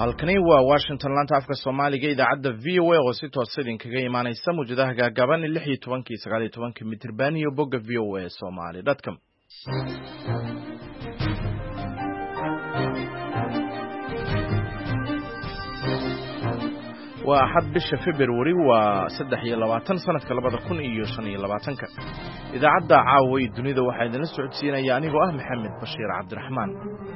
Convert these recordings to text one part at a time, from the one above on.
halkani waa Washington laanta afka Soomaaliga idaacadda VOA oo si toos ah idinkaga imaanaysa muujadaha gaagaaban 16 19 mitir iyo bogga VOA Somali.com. waa axad bisha February waa 23 sanadka 2025 idaacadda caawa dunida waxaa idin socodsiinaya anigoo ah Maxamed Bashiir Cabdiraxmaan.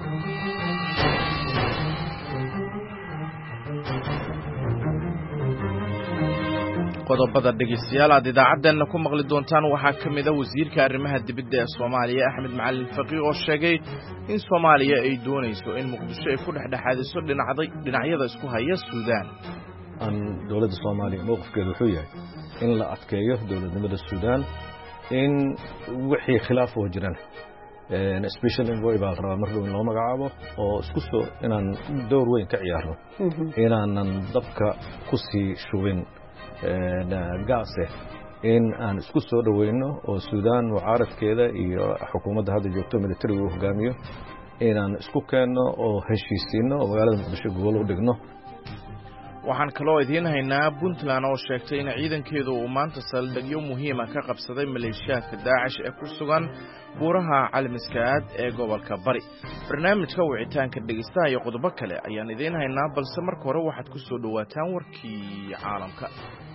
qodobada dhegeystayaal aad idaacadeena ku maqli doontaan waxaa kamid ah wasiirka arrimaha dibadda ee Soomaaliya Axmed Macalin Faqi oo sheegay in Soomaaliya ay doonayso in Muqdisho ay ku dhexdhexaadiso dhinacyada isku haya Suudaan. dowladda Soomaaliya mowqifkeedu wuxuu yahay in la adkeeyo dowladnimada Suudaan in wixii khilaaf oo jiraan special envoy baa rabaa mar dhow loo magacaabo oo isku soo inaan door weyn ka ciyaarno inaanan dabka ku sii shubin gaase in aan isku soo dhaweyno oo Suudaan mucaaradkeeda iyo xukuumadda hadda joogto military uu hogaamiyo inaan isku keenno oo heshiisiino oo magaalada Muqdisho gobol u dhigno. waxaan kaloo idiin haynaa Puntland oo sheegtay in ciidankeedu uu maanta saldhigyo muhiim ah ka qabsaday maleeshiyaadka Daacish ee ku sugan buuraha Calmiskaad ee gobolka Bari. barnaamijka wicitaanka dhegeystaha iyo qodobo kale ayaan idiin haynaa balse marka hore waxaad ku soo dhawaataan warkii caalamka.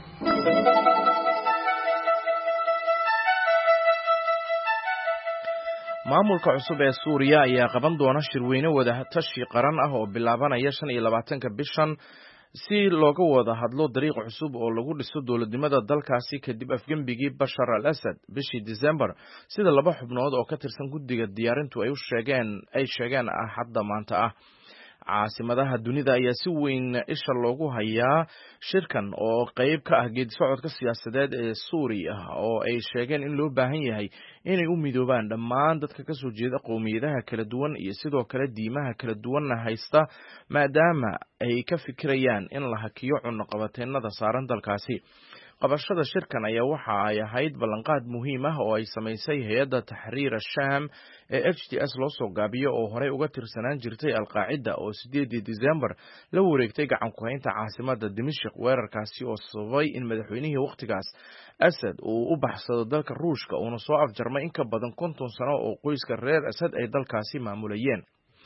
maamulka cusub ee Suuriya ayaa qaban doona shirweyne wada tashi qaran ah oo bilaabanaya 25 bishan si looga wada hadlo dariiq cusub oo lagu dhiso dowladnimada dalkaasi kadib afgembigii Bashar al-Assad bishii December sida laba xubnood oo ka tirsan guddiga diyaarintu ay sheegeen hadda maanta ah. caasimadaha dunida ayaa si weyn isha loogu hayaa shirkan oo qayb ka ah geedi socodka siyaasadeed ee Suuriya oo ay sheegeen in loo baahan yahay inay u midoobaan dhammaan dadka ka soo jeeda qowmiyadaha kala duwan iyo sidoo kale diimaha kala duwanna haysta maadaama ay ka fikirayaan in la hakiyo cunaqabateennada saaran dalkaasi. qabashada shirkan ayaa waxa ay ahayd ballanqaad muhiim ah oo ay samaysay hay'adda Tahriir Sham ee HTS loo soo gaabiyo oo horey uga tirsanaan jirtay Al-Qaacida oo 8 December la wareegtay gacan ku haynta caasimadda Dimashq. weerarkaasi oo sababay in madaxweynihii waqtigaas Assad uu u baxsado dalka Ruushka uuna soo afjarmay in ka badan 50 sano oo qoyska reer Assad ay dalkaasi maamulayeen.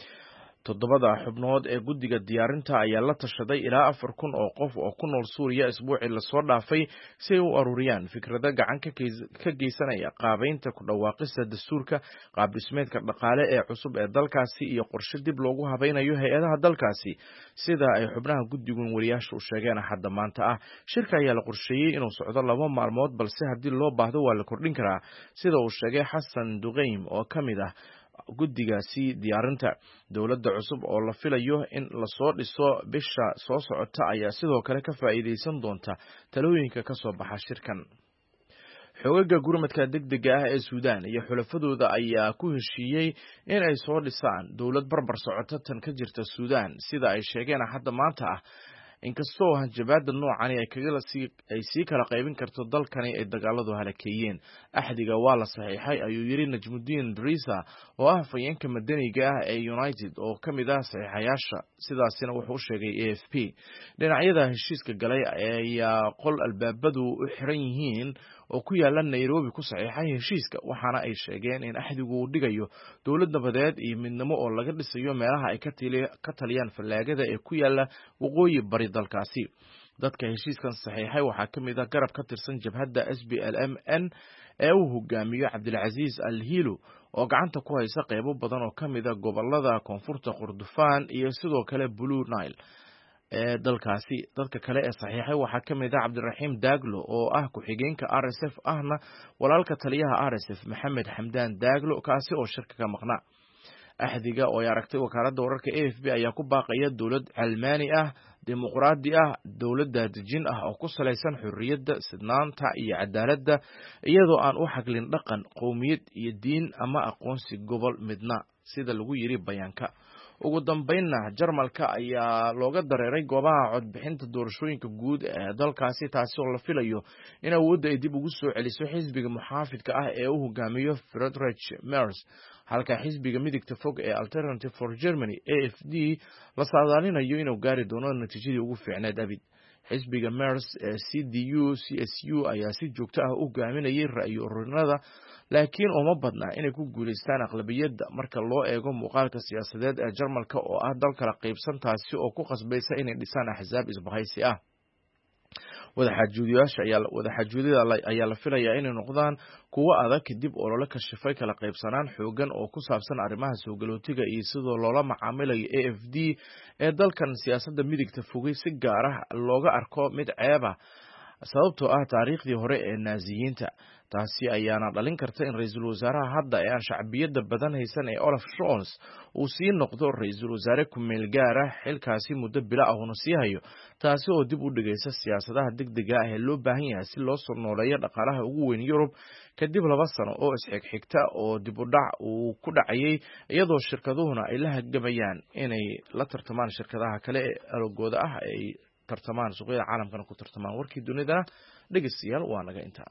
7 xubnood ee guddiga diyaarinta ayaa la tashaday ilaa 4,000 oo qof oo ku nool Suuriya isbuucii la soo dhaafay si ay u ururiyaan fikrado gacan ka geysanaya qaabaynta ku dhawaaqista dastuurka, qaab dhismeedka dhaqaale ee cusub ee dalkaasi iyo qorshe dib loogu habaynayo hay'adaha dalkaasi sida ay xubnaha guddigan wariyaasha u sheegeen hadda maanta ah. shirka ayaa la qorsheeyay inuu socdo 2 maalmood balse haddii loo baahdo waa la kordhin karaa sida uu sheegay Xasan Duqeym oo kamid ah guddigaasi diyaarinta. dowladda cusub oo la filayo in la soo dhiso bisha soo socota ayaa sidoo kale ka faa'iideysan doonta talooyinka ka soo baxa shirkan. xoogagga gurmadka degdega ah ee Suudaan iyo xulafadooda ayaa ku heshiiyey in ay soo dhisaan dowlad barbar socota tan ka jirta Suudaan sida ay sheegeen hadda maanta ah. inkastoo hanjabaadda noocani ay sii kala qaybin karto dalkani ay dagaaladu halakeeyeen. axdiga waa la saxiixay ayuu yiri Najmuddin Drisa oo ah fayeenka madaniga ah ee United oo kamid ah saxiixayaasha sidaasina wuxuu sheegay AFP. dhinacyada heshiiska galay ayaa qol albaabadu u xiran yihiin oo ku yaala Nairobi ku saxiixay heshiiska waxaana ay sheegeen in axdigu uu dhigayo dowlad nabadeed iyo midnimo oo laga dhisayo meelaha ay ka taliyaan fallaagada ee ku yaala waqooyi bari dalkaasi. dadka heshiiskan saxiixay waxaa kamid ah garab ka tirsan jabhadda SPLM-N ee uu hogaamiyo Cabdilcaziz Al-Hilo oo gacanta ku haysa qaybo badan oo kamid ah gobolada koonfurta Kordofaan iyo sidoo kale Blue Nile ee dalkaasi. dadka kale ee saxiixay waxaa kamid ah Cabdiraxiim Daaglo oo ah ku-xigeenka RSF ahna walaalka taliyaha RSF Maxamed Xamdaan Daaglo kaasi oo shirka ka maqnaa. axdiga oo ay aragtay wakaaladda wararka AFP ayaa ku baaqaya dowlad calmaani ah, dimuqraadi ah, dowladda dejin ah oo ku salaysan xurriyadda, sidnaanta iyo cadaaladda iyadoo aan u xaglin dhaqan, qowmiyad iyo diin ama aqoonsi gobol midna sida lagu yiri bayaanka. ugu dambeynna Jarmalka ayaa looga dareeray goobaha codbixinta doorashooyinka guud ee dalkaasi taasi oo la filayo in awoodda ay dib ugu soo celiso xisbiga muxaafidka ah ee uu hogaamiyo Friedrich Merz halka xisbiga midigta fog ee Alternative for Germany AfD la saadaalinayo inuu gaari doono natiijadii ugu fiicneed abid xisbiga Merz ee CDU-CSU ayaa si joogto ah u hogaaminayay ra'yi ururinada laakiin uma badna inay ku guuleystaan aqlabiyadda marka loo eego muuqaalka siyaasadeed ee Jarmalka oo ah dal kala qaybsan taasi oo ku qasbaysa inay dhisaan axsaab isbahaysi ah wadaxaajoodiyada ayaa la filayaa inay noqdaan kuwo adag kadib olole kashifay kala qaybsanaan xoogan oo ku saabsan arrimaha soo galootiga iyo sidoo loola macaamilayo AfD ee dalkan siyaasadda midigta fogay si gaar ah looga arko mid ceeb ah sababtoo ah taariikhdii hore ee Naaziyiinta taasi ayaana dhalin karta in ra'iisul wasaaraha hadda ee aan shacbiyadda badan haysan ee Olaf Scholz uu sii noqdo ra'iisul wasaare ku meel gaar ah xilkaasi muddo bila ah una sii hayo taasi oo dib u dhigaysa siyaasadaha degdega ah ee loo baahan yahay si loo soo nooleeyo dhaqaalaha ugu weyn Yurub kadib 2 sano oo isxigxigta oo dib u dhac uu ku dhacayay iyadoo shirkaduhuna ay la hagamayaan inay la tartamaan shirkadaha kale ee alogooda ah ay tartamaan suuqyada caalamkana ku tartamaan warkii dunida dhageystayaal waa naga inta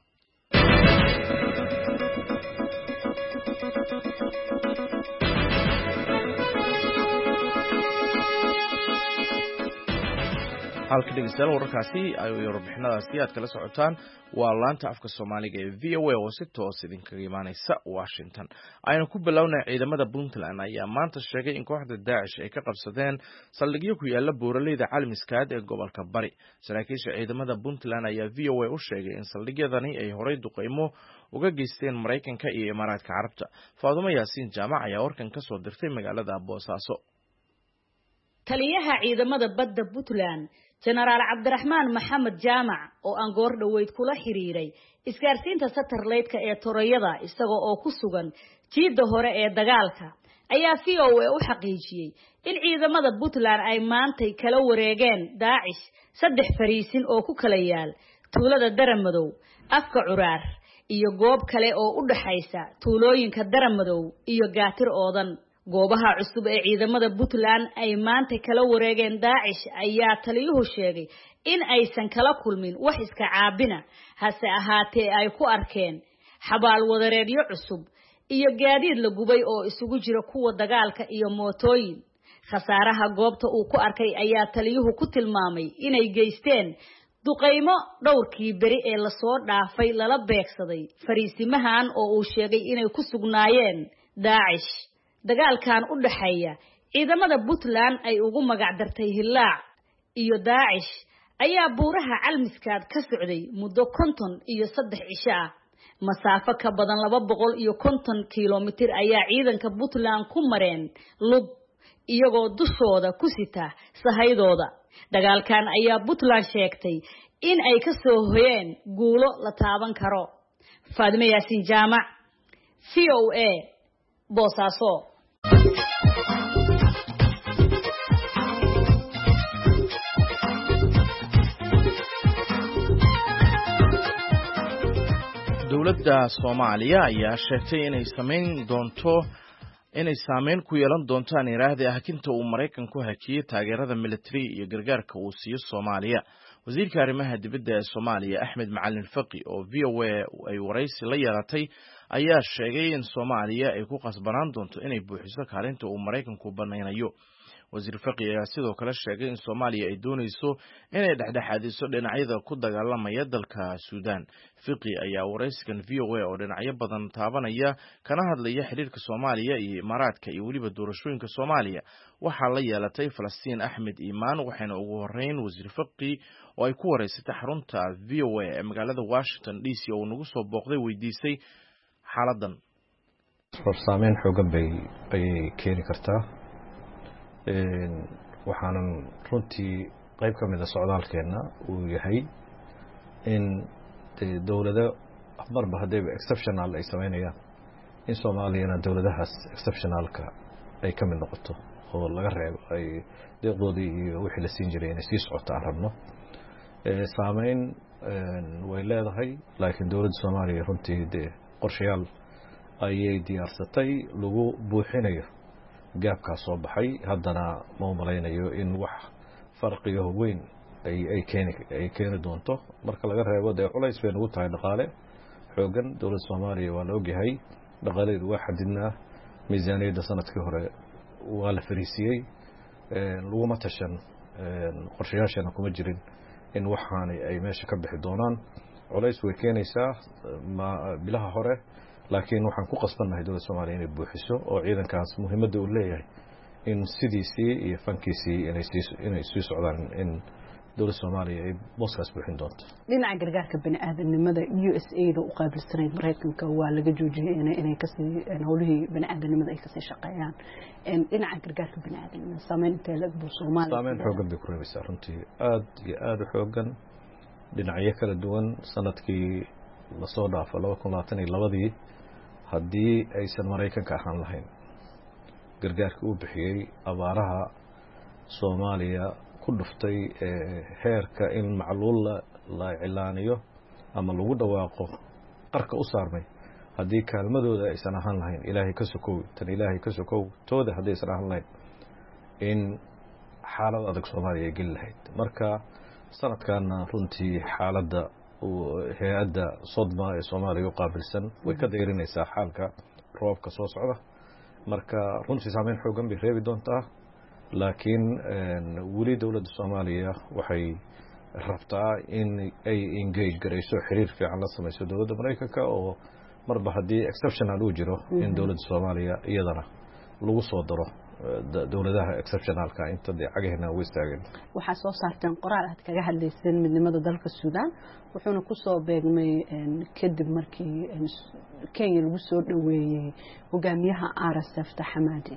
halka dhegeystayaal wararkaasi ay warbixinadaasi aad kala socotaan waa laanta afka Soomaaliga ee VOA oo si toos idinkaga imaanaysa Washington ayna ku bilownay ciidamada Puntland ayaa maanta sheegay in kooxda Daesh ay ka qabsadeen saldhigyo ku yaala buuraleyda Calmiskaad ee gobolka Bari saraakiisha ciidamada Puntland ayaa VOA u sheegay in saldhigyadani ay horay duqeymo uga geysteen Mareykanka iyo Imaaraadka Carabta Faadumo Yaasiin Jaamac ayaa warkan ka soo dirtay magaalada Boosaaso taliyaha ciidamada badda Puntland General Cabdiraxmaan Maxamed Jaamac oo aan goor dhaweyd kula xiriiray isgaarsiinta satellite-ka ee Torayada isagoo oo ku sugan jiida hore ee dagaalka ayaa VOA u xaqiijiyay in ciidamada Puntland ay maantay kala wareegeen Daesh 3 fariisin oo ku kala yaal tuulada Daramadow afka Curaar iyo goob kale oo u dhaxaysa tuulooyinka Daramadow iyo Gaatir Oodan goobaha cusub ee ciidamada Puntland ay maanta kala wareegeen Daesh ayaa taliyuhu sheegay in aysan kala kulmin wax iska caabina hase ahaatee ay ku arkeen xabaal wadareedyo cusub iyo gaadiid la gubay oo isugu jira kuwa dagaalka iyo mootooyin khasaaraha goobta uu ku arkay ayaa taliyuhu ku tilmaamay inay geysteen duqeymo dhowrkii beri ee la soo dhaafay lala beegsaday fariisimahan oo uu sheegay inay ku sugnaayeen Daesh dagaalkan u dhaxeeya ciidamada Puntland ay ugu magac dartay Hilaac iyo Daesh ayaa buuraha Calmiskaad ka socday muddo 53 cisho ah masaafo ka badan 250 kiiloomitir ayaa ciidanka Puntland ku mareen lug iyagoo dushooda ku sita sahaydooda dagaalkan ayaa Puntland sheegtay in ay ka soo hoyeen guulo la taaban karo Faadumo Yaasiin Jaamac VOA Boosaaso dowladda Soomaaliya ayaa sheegtay inay saameyn ku yeelan doontaan iraahda hakinta uu Mareykanku hakiyay taageerada military iyo gargaarka uu siiyo Soomaaliya wasiirka arrimaha dibadda ee Soomaaliya Axmed Macalin Faqi oo VOA ay waraysi la yeelatay ayaa sheegay in Soomaaliya ay ku qasbanaan doonto inay buuxiso kaalinta uu Mareykanku banaynayo wasiir Faqi ayaa sidoo kale sheegay in Soomaaliya ay doonayso inay dhexdhexaadiso dhinacyada ku dagaalamaya dalka Suudaan Faqi ayaa waraysigan VOA oo dhinacyo badan taabanaya kana hadlaya xiriirka Soomaaliya iyo Imaaraadka iyo waliba doorashooyinka Soomaaliya waxa la yeelatay Falastiin Axmed Iimaan waxayna ugu horeyn wasiir Faqi oo ay ku wareysatay xarunta VOA ee magaalada Washington DC oo nagu soo booqday weydiisay xaaladan saameyn xoogan bay keeni kartaa waxaanan runtii qayb ka mid ah socdaalkeena uu yahay in dawlado marba hadayba exceptional ay sameynayaan in Soomaaliyana dawladahaas exceptionalka ay ka mid noqoto oo laga reebo ay deeqdoodii iyo wixii la siin jiray inay sii socoto aan rabno saameyn way leedahay laakiin dawladda Soomaaliya runtii qorshayaal ayay diyaarsatay lagu buuxinayo gaabkaas soo baxay haddana ma u malaynayo in wax farqiyo weyn ay keeni doonto marka laga reebo dee culays bay nagu tahay dhaqaale xoogan dowladda Soomaaliya waa la ogyahay dhaqaaleedu waa xadidnaa miisaaniyadda sanadkii hore waa la fariisiyey laguma tashan qorshayaashana kuma jirin in waxaani ay meesha ka bixi doonaan culays way keenaysaa bilaha hore laakiin waxaan ku qasbannahay dowladda Soomaaliya inay buuxiso oo ciidankaas muhiimadda uu leeyahay in sidiisii iyo fankiisii inay sii socdaan in dowladda Soomaaliya ay booskaas buuxin doonto dhinaca gargaarka bani'aadanimada USAID u qaabilsanayd Mareykanka waa laga joojiyay inay ka sii howlihii bani'aadanimada ay ka sii shaqeeyaan dhinaca gargaarka bani'aadanimada saameynta lagu Soomaaliya saameyn xoogan bay ku reebaysaa runtii aad iyo aad u xoogan dhinacyo kala duwan sanadkii la soo dhaafo 2022 haddii aysan Mareykanka ahaan lahayn gargaarka uu bixiyay abaaraha Soomaaliya ku dhuftay heerka in macluul la cilaaniyo ama lagu dhawaaqo qarka u saarmay haddii kaalmadooda aysan ahaan lahayn ilaahay ka sokow tan ilaahay ka sokow tooda haddii aysan ahaan lahayn in xaalad adag Soomaaliya ay geli lahayd marka sanadkaana runtii xaaladda hay-adda Sodma ee Soomaaliya u qaabilsan way ka dayrinaysaa xaalka roobka soo socda marka runtii saameyn xoogan bay reebi doontaa laakiin weli dowladda Soomaaliya waxay rabtaa in ay engage garayso xiriir fiican la samayso dowladda Mareykanka oo marba haddii exceptional uu jiro in dowladda Soomaaliya iyadana lagu soo daro dowladaha exceptionalka inta cagahna way istaageen waxa soo saarteen qoraal aad kaga hadlayseen midnimada dalka Suudaan wuxuuna ku soo beegmay kadib markii Kenya lagu soo dhaweeyay hogaamiyaha RSF Taxamadi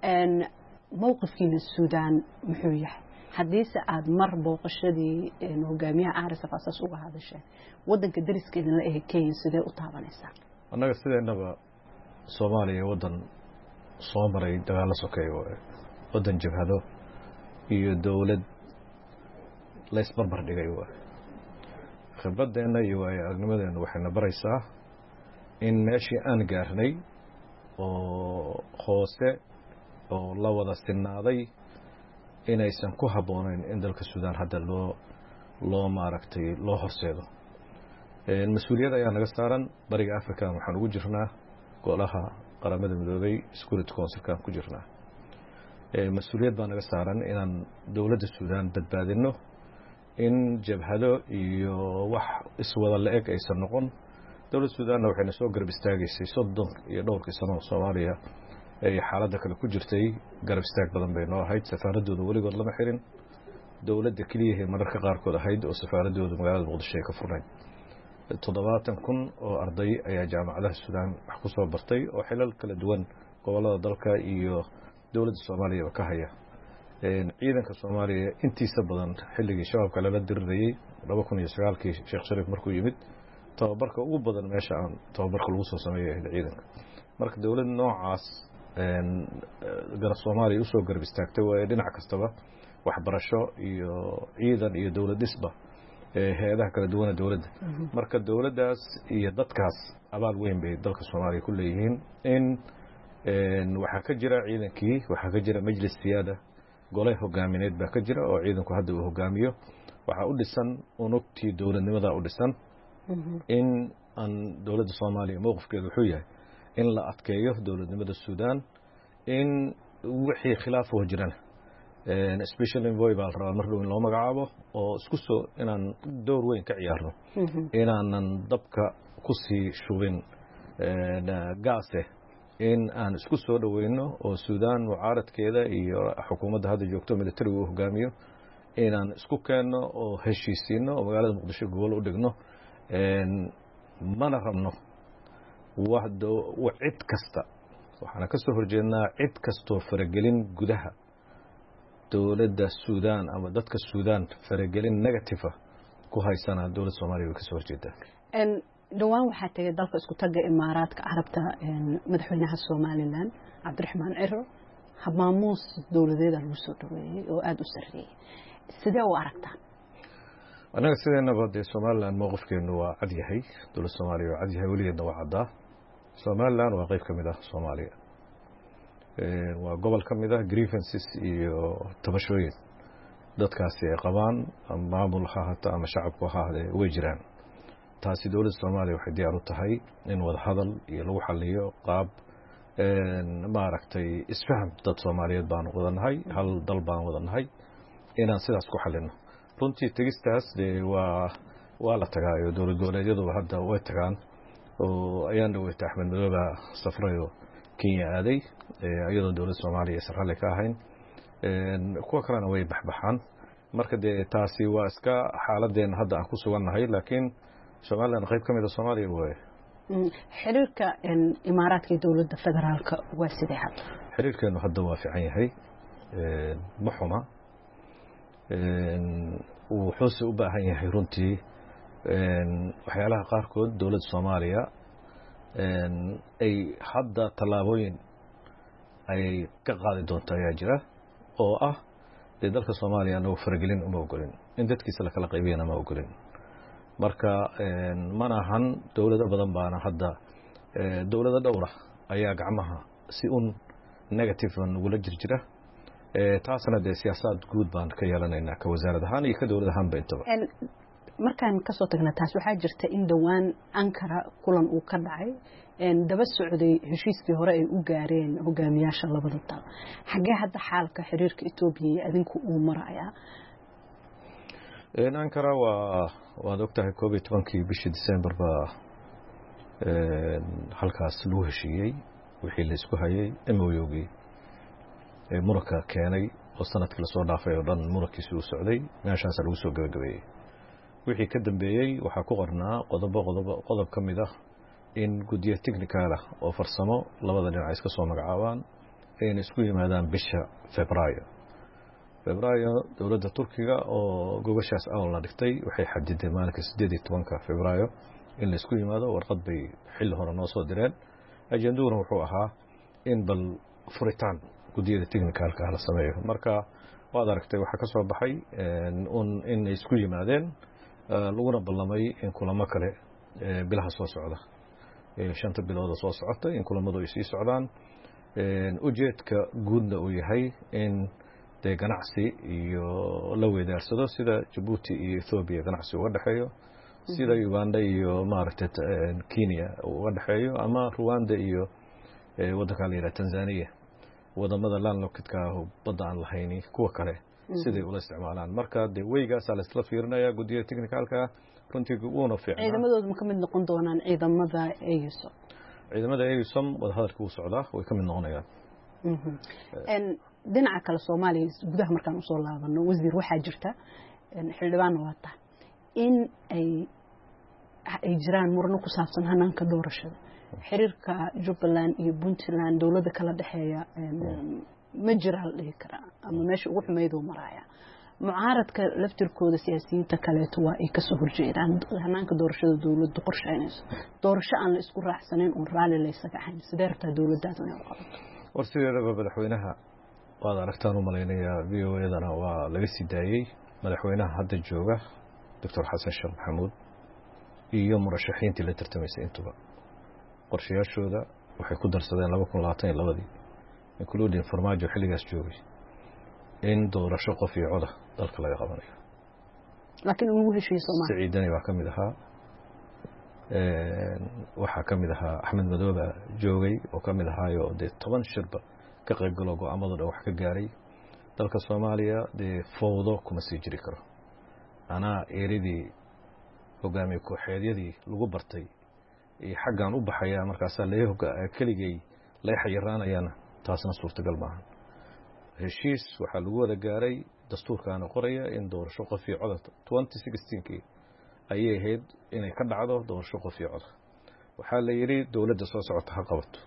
mowqifkiina Suudaan muxuu yahay haddiise aad mar booqashadii hogaamiyaha RSF asaas uga hadashay wadanka dariskeeda la ehe Kenya sidee u taabanaysaa annaga sideenaba Soomaaliya wadan soo maray dagaal sokeeyo wadan jabhado iyo dawlad la isbarbar dhigay khibradeena iyo aragnimadeena waxayna baraysaa in meeshii aan gaarnay oo hoose oo la wada sinaaday inaysan ku habboonayn in dalka Suudaan hadda loo maaragtay loo horseedo mas'uuliyad ayaa naga saaran bariga Afrika waxaan ugu jirnaa golaha qaramada midoobay Security Council-ka ku jirnaa mas'uuliyad baa naga saaran inaan dowladda Suudaan badbaadino in jabhado iyo wax iswada la-eg aysan noqon dowladda Suudaan waxayna soo garab istaagaysay 30 iyo dhowrkii sano Soomaaliya ay xaaladda kale ku jirtay garab istaag badan bay noo ahayd safaaradooda weligood lama xirin dowladda kaliya mararka qaarkood ahayd oo safaaradooda magaalada Muqdisho ay ka furnay 70,000 oo arday ayaa jaamacadaha Suudaan wax ku soo bartay oo xilal kala duwan gobolada dalka iyo dowladda Soomaaliya ka haya ciidanka Soomaaliya intiisa badan xilligii shabaabka lala dirirayay 2009kii Sheekh Shariif markuu yimid tababarka ugu badan meesha aan tababarka lagu soo sameeyay ciidanka marka dowladda noocaas garab Soomaaliya u soo garab istaagtay waa dhinac kastaba waxbarasho iyo ciidan iyo dowlad dhisba hay'adaha kala duwan dowladda marka dowladdaas iyo dadkaas abaal weyn bay dalka Soomaaliya ku leeyihiin in waxa ka jira ciidankii waxa ka jira majlis siyaada golay hogaamineed baa ka jira oo ciidanku hadda uu hogaamiyo waxa u dhisan unugtii dowladnimada u dhisan in aan dowladda Soomaaliya mowqifkeedu wuxuu yahay in la adkeeyo dowladnimada Suudaan in wixii khilaaf oo jirana special envoy baa la rabaa mar dhow in loo magacaabo oo isku soo inaan door weyn ka ciyaarno inaanan dabka ku sii shubin gaase in aan isku soo dhaweyno oo Suudaan mucaaradkeeda iyo xukuumadda hadda joogto militariga uu hogaamiyo inaan isku keenno oo heshiisiino oo magaalada Muqdisho gobol u dhigno mana rabno cid kasta waxaana ka soo horjeednaa cid kastoo faragelin gudaha dowladda Suudaan ama dadka Suudaan faragelin negative ku haysana dowladda Soomaaliya way ka soo horjeedaa dhawaan waxaa tagay dalka isku taga Imaaraadka Carabta madaxweynaha Soomaaliland Cabdiraxmaan Ciro habmaamuus dowladeeda lagu soo dhaweeyay oo aad u sarreeyay sidee u aragtaan anaga sideenaba dee Soomaaliland mowqifkeenu waa cad yahay dowladda Soomaaliya waa cad yahay weligeedna waa caddaa Soomaaliland waa qayb ka mid ah Soomaaliya waa gobol ka mid ah grievances iyo tabashooyin dadkaasi ay qabaan maamul ha ahaato ama shacabku ha ahaadee way jiraan. taasi dowladda Soomaaliya waxay diyaar u tahay in wada hadal iyo lagu xalliyo qaab maaragtay isfaham dad Soomaaliyeed baan wadanahay, hal dal baan wadanahay, inaan sidaas ku xallino. runtii tegistaas waa la tagaayo dowlad goboleedyadu hadda way tagaan oo ayaan dhaweeyay Axmed Madoobe safrayo Kenya aaday iyadoo dowladda Soomaaliya israel ka ahayn kuwa kalena way baxbaxaan. marka taasi waa iska xaaladeen hadda aan ku sugannahay, laakiin Soomaaliland qayb ka mid ah Soomaaliya way. xiriirka imaaraadka iyo dowladda federaalka waa sidee hadda? xiriirkeenu hadda waa fiican yahay, ma xuma, wuxuuse u baahan yahay runtii waxyaalaha qaarkood dowladda Soomaaliya ay hadda tallaabooyin ay ka qaadi doonto ayaa jira oo ah dalka Soomaaliya anagu faragelin uma ogolin, in dadkiisa la kala qaybiyana ma ogolin. marka mana ahan dowlado badan baana hadda dowlado dhowra ayaa gacmaha si un negative ugula jirjira. taasna siyaasad guud baan ka yeelanaynaa ka wasaarad ahaan iyo ka dowlad ahaanba intaba. markaan kasoo tagna taas waxaa jirta in dhowaan Ankara kulan uu ka dhacay daba socday heshiiskii hore ay u gaareen hogaamiyaasha labada dal. xagee hadda xaalka xiriirka Itoobiya iyo adinku uu marayaa? Ankara waad ogtahay 11 bishii December baa halkaas lagu heshiiyey wixii la isku hayay MOU-gii muranka keenay oo sanadkii la soo dhaafay oo dhan murankiisu u socday, meeshaas lagu soo gabagabeeyay. wixii ka dambeeyay waxaa ku qornaa qodob ka mid ah in guddiyo technical ah oo farsamo labada dhinac iska soo magacaabaan in isku yimaadaan bisha Febraayo. dowladda Turkiga oo gobashaas awalna dhigtay waxay xadiday maalinka 18 Febraayo in la isku yimaado. warqad bay xilli hore noo soo direen. ajenduhuna wuxuu ahaa in bal furitaan guddiyada technicalka la sameeyo. marka waad aragtay waxa ka soo baxay in ay isku yimaadeen laguna ballamay in kulamo kale bilaha soo socda 5 bilood soo socota in kulamadu ay sii socdaan. ujeedka guudna uu yahay in ganacsi iyo la weydaarsado sida Djibouti iyo Ethiopia ganacsi uga dhaxeeyo, sida Uganda iyo maaragtay Kenya uga dhaxeeyo, ama Rwanda iyo waddanka la yiraahdo Tanzania, wadamada landlocked-ka badda aan lahayn kuwa kale siday ula isticmaalaan. marka weygaas la isla fiirinayaa guddiyada technicalka runtii uuna fiicnaa. ciidamadoodu ma ka mid noqon doonaan ciidamada AUSOM? ciidamada AUSOM wada hadalka uu socdaa way ka mid noqonayaan. dhinaca kale Soomaaliya gudaha markaan u soo laabano wasiir waxaa jirta xildhibaan wata in ay jiraan murano ku saabsan hanaanka doorashada. xiriirka Jubbaland iyo Puntland dowladda kala dhaxeeya ma jira la dhihi karaa ama meesha ugu xumeeyo maraya. mucaaradka laftirkooda siyaasiyiinta kaleeto waa ay ka soo horjeedaan hanaanka doorashada dowladda qorsheynayso. doorasho aan la isku raacsanayn oo raali la isaga ahayn sidee rabtaa dowladdaadu inay u qabato? warsideedaba madaxweynaha waad aragtaan u malaynayaa VOA-dana waa laga sii daayey. madaxweynaha hadda jooga Dr. Xasan Sheekh Maxamuud iyo murashaxiintii la tartamaysay intuba qorshayaashooda waxay ku darsadeen 2022 including Farmaajo xilligaas joogay in doorasho qof iyo cod dalka laga qabanayo. laakiin uu heshiis Soomaaliya Siciidani waa ka mid ahaa, waxaa ka mid ahaa Axmed Madoobe joogay oo ka mid ahaayo 10 shirba ka qayb galo go'aamadooda wax ka gaaray. dalka Soomaaliya fowdo kuma sii jiri karo. anaa eeridii hogaamiye kooxeedyadii lagu bartay iyo xaggan u baxaya markaas keligay la xayiraanayana taasna suurtagal maahan. heshiis waxaa lagu wada gaaray dastuurkaana qoraya in doorasho qof iyo cod 2016 ayay ahayd inay ka dhacdo doorasho qof iyo cod. waxaa la yiri dowladda soo socota ha qabato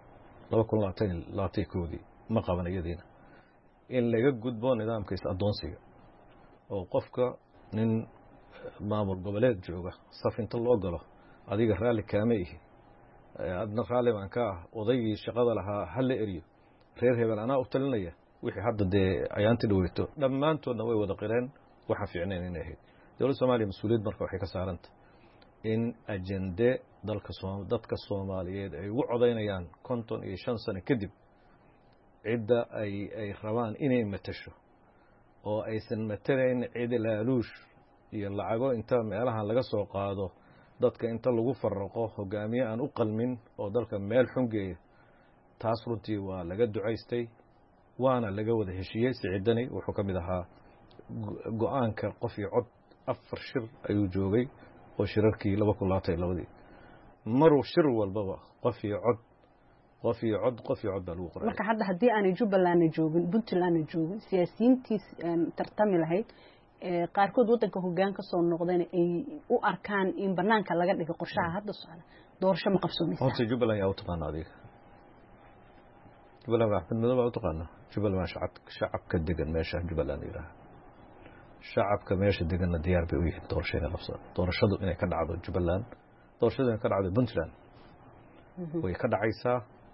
2022 ma qabanayadiina in laga gudbo nidaamka is-adoonsiga oo qofka nin maamul goboleed jooga saf inta loo galo adiga raali kaama ihi adna raali baan ka ah odaygii shaqada lahaa hal la eriyo reer hebel anaa u talinaya wixii hadda ayaanti dhaweyto dhammaantoodna way wada qireen waxa fiicneen inay ahayd. dowladda Soomaaliya mas'uuliyad marka waxay ka saaranta in ajende dadka Soomaaliyeed ay ugu codeynayaan 55 sano kadib cidda ay rabaan inay matasho oo aysan matalayn cid laaluush iyo lacago inta meelahan laga soo qaado dadka inta lagu faraqo hogaamiye aan u qalmin oo dalka meel xun geeya taas runtii waa laga ducaystay waana laga wada heshiiyey Siciidani wuxuu ka mid ahaa go'aanka qof iyo cod 4 shir ayuu joogay oo shirarkii 2022 maruu shir walbaba qof iyo cod baa lagu qoray marka hadda haddii aanay Jubbaland joogin Puntland joogin siyaasiyiintiis tartami lahayd qaarkood wadanka hoggaan ka soo noqdeen ay u arkaan in banaanka laga dhigo qorshaha hadda socda doorasho ma qabsoonaysaa horta Jubbaland yaa u taqaan adiga Jubbaland Axmed Madow u taqaan Jubbaland shacabka degan meesha Jubbaland yiraahdo shacabka meesha degan diyaar bay u yihiin doorashadu inay ka dhacdo Jubbaland doorashadu inay ka dhacdo Puntland way ka dhacaysaa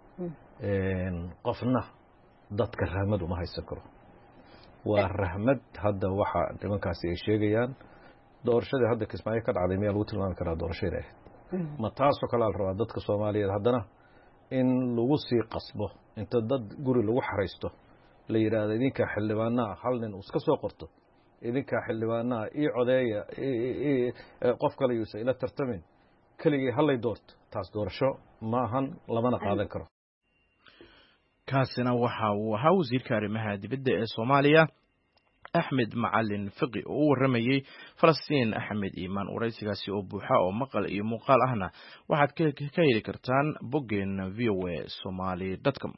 qofna dadka rahmad uma haysan karo waa rahmad hadda waxa nimankaasi ay sheegayaan doorashada hadda Kismaayo ka dhacday meel lagu tilmaami karaa doorashada ma taasoo kale la rabaa dadka Soomaaliyeed haddana in lagu sii qasbo inta dad guri lagu xareysto la yiraahdo idinka xildhibaanada hal nin iska soo qorto idinka xildhibaanada ii codeeya qof kale yuusa ila tartamin kaligii halay doorto taas doorasho ma ahan lamana qaadan karo kaasina waxa uu ahaa wasiirka arrimaha dibadda ee Soomaaliya Axmed Macalin Fiqi oo u waramayay Falastiin Axmed Iimaan waraysigaasi oo buuxa oo maqal iyo muuqaal ahna waxaad ka heli kartaan boggeena voasomali.com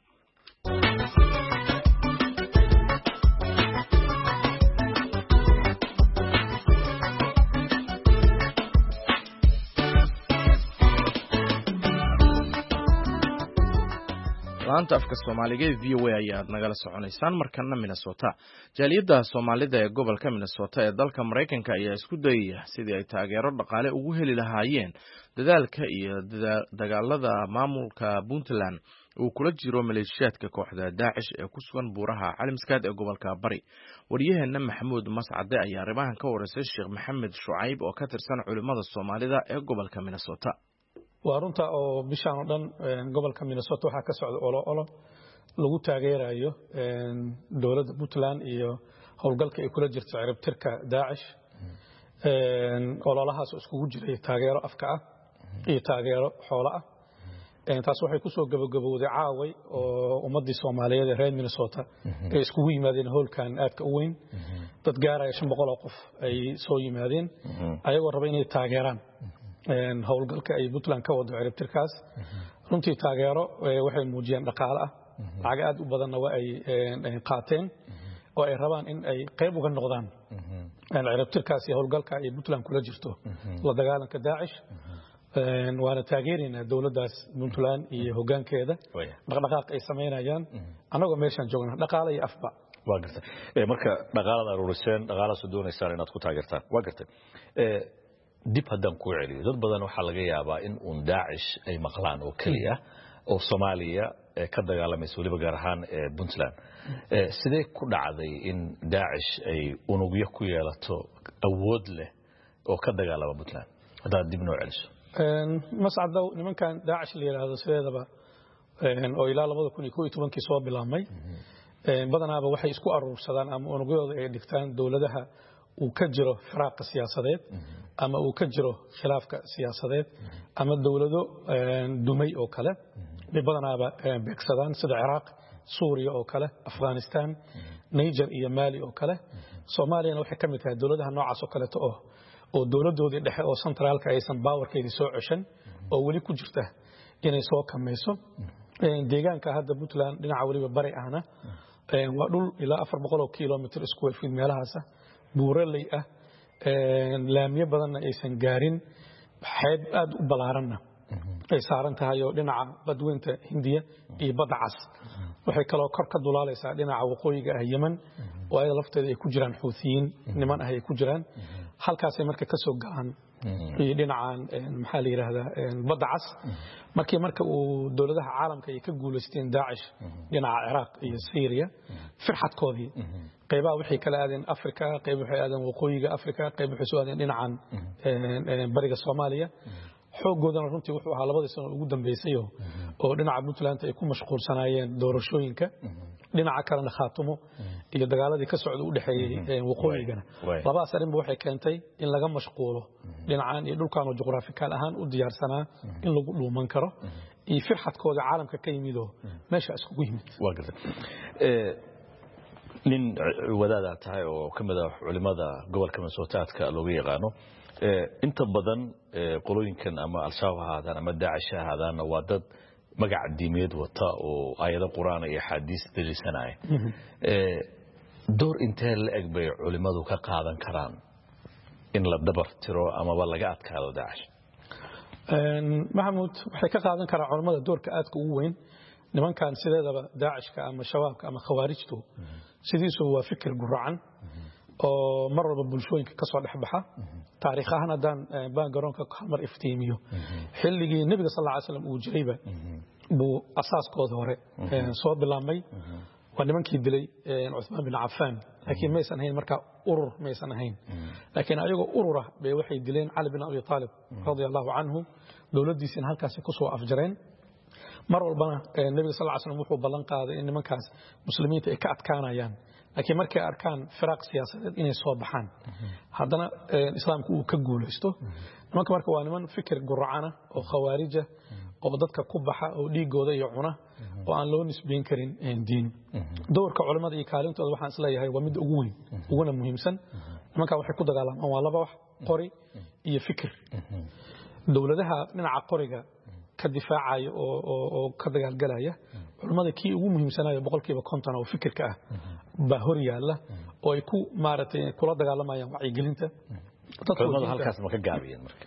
laanta afka Soomaaliga VOA ayaad nagala soconaysaan markana Minnesota jaaliyadda Soomaalida ee gobolka Minnesota ee dalka Mareykanka ayaa isku dayaya sidii ay taageero dhaqaale ugu heli lahaayeen dadaalka iyo dagaalada maamulka Puntland uu kula jiro maleeshiyaadka kooxda Daesh ee ku sugan buuraha Caalamiskaad ee gobolka Bari wariyaheena Maxamuud Mascade ayaa arrimahan ka wareysay Sheekh Maxamed Shucayb oo ka tirsan culimada Soomaalida ee gobolka Minnesota waa runta oo bishaan oo dhan gobolka Minnesota waxa ka socda olo lagu taageerayo dawladda Puntland iyo howlgalka ay kula jirto ciribtirka Daesh ololahaas iskugu jiray taageero afka ah iyo taageero xoolo ah taas waxay ku soo gabagabowday caaway oo ummadii Soomaaliyeed ee reer Minnesota ay iskugu yimaadeen howlkan aadka u weyn dad gaaraya 500 qof ay soo yimaadeen ayagoo raba inay taageeraan howlgalka ay Puntland ka wado ciribtirkaas runtii taageero waxay muujiyeen dhaqaale ah lacag aad u badanna waa ay qaateen oo ay rabaan in ay qayb uga noqdaan ciribtirkaas iyo howlgalka ay Puntland kula jirto la dagaalanka Daesh waana taageerina dawladdaas Puntland iyo hoggaankeeda dhaqdhaqaaq ay sameynayaan anagoo meeshan joogna dhaqaale iyo afba waa gartay marka dhaqaalada aruuriseen dhaqaalaha soo doonaysaan inaad ku taageertaan waa gartay dib haddaan ku celiyo dad badan waxaa laga yaabaa in uun Daesh ay maqlaan oo kaliya oo Soomaaliya ka dagaalamayso waliba gaar ahaan Puntland sidee ku dhacday in Daesh ay unugyo ku yeelato awood leh oo ka dagaalama Puntland haddaad dib noo celiso mascado nimankan Daesh la yiraahdo sideedaba oo ilaa 2011 soo bilaabmay badanaaba waxay isku aruursadaan ama unugyada ay dhigtaan dawladaha uu ka jiro firaaq siyaasadeed ama uu ka jiro khilaafka siyaasadeed ama dawlado dumay oo kale badanaaba beegsadaan sida Iraq Suuriya oo kale Afghanistan Niger iyo Mali oo kale Soomaaliyana waxay kamid tahay dawladaha noocaas oo kale oo dawladoodii dhexe oo centraalka aysan powerkeedii soo ceshan oo wali ku jirta inay soo kameyso deegaanka hadda Puntland dhinaca waliba bari ahna waa dhul ilaa 400 kilometer square feet meelahaas buuraley ah laamiye badanna aysan gaarin xeeb aad u balaaranna ay saaran tahay oo dhinaca badweynta Hindiya iyo badda Cas waxay kaloo kor ka dulaalaysaa dhinaca waqooyiga ah Yemen oo ay lafteeda ay ku jiraan Xuuthiyiin niman ah ay ku jiraan halkaas ay marka ka soo galaan iyo dhinacan maxaa la yiraahdaa badda Cas marka uu dawladaha caalamka ay ka guuleysteen Daesh dhinaca Iraq iyo Syria firxadkoodii qaybaha waxay kala aadeen Afrika qayb waxay aadeen waqooyiga Afrika qayb waxay soo aadeen dhinacan bariga Soomaaliya xoogoodana runtii wuxuu ahaa 2 sano ugu dambeysay oo dhinaca Puntland ay ku mashquulsanaayeen doorashooyinka dhinaca kalena Khaatumo iyo dagaaladii ka socday u dhaxeeyay waqooyigana labadaas arrin waxay keentay in laga mashquulo dhinacaan iyo dhulkaan oo juqraafikal ahaan u diyaarsanaa in lagu dhuuman karo iyo firxadkooda caalamka ka yimido meesha isku yimid waa gartay nin wadaada tahay oo kamid ah culimada gobolka Minnesota looga yaqaano inta badan qolooyinkan ama al-shabaab haadaan ama daacish haadaan waa dad magac diimeed wata oo aayado quraan iyo xadiis daliishanaya door intee la eg bay culimadu ka qaadan karaan in la dabar tiro ama laga adkaado daacish Mahmoud waxay ka qaadan karaan culimada doorka aadka ugu weyn nimankan sideedaba daacishka ama shabaabka ama khawaarijtu sidiisu waa fikir guracan oo mar walba bulshooyinka ka soo dhaxbaxa taariikh ahaan hadaan backgroundka mar iftiimiyo xilligii nabiga sallallahu alayhi wasallam uu jirayba buu asaaskooda hore soo bilaabmay waa nimankii dilay Uthman bin Affan laakiin ma aysan ahayn marka urur ma aysan ahayn laakiin ayagoo urura bay waxay dileen Ali bin Abi Talib radiyallahu anhu dawladdiisina halkaas ku soo afjareen mar walbana nabiga sallallahu alayhi wasallam wuxuu ballan qaaday in nimankaas muslimiinta ay ka adkaanayaan laakiin markay arkaan firaaq siyaasadeed inay soo baxaan haddana islaamku uu ka guulaysto nimanka marka waa niman fikir guracana oo khawaarija oo dadka ku baxa oo dhiigooda iyo cuna oo aan loo nisbeyn karin diin doorka culimada iyo kaalintooda waxaan isleeyahay waa mid ugu weyn uguna muhiimsan nimanka waxay ku dagaalamaan waa laba wax qori iyo fikir dawladaha dhinaca qoriga ka difaacaya oo ka dagaalgalaya culimada kii ugu muhiimsanayo 50% oo fikirka ah baa hor yaala oo ay ku maaratay kula dagaalamayaan wacyigelinta culimada halkaas ma ka gaabiyeen marka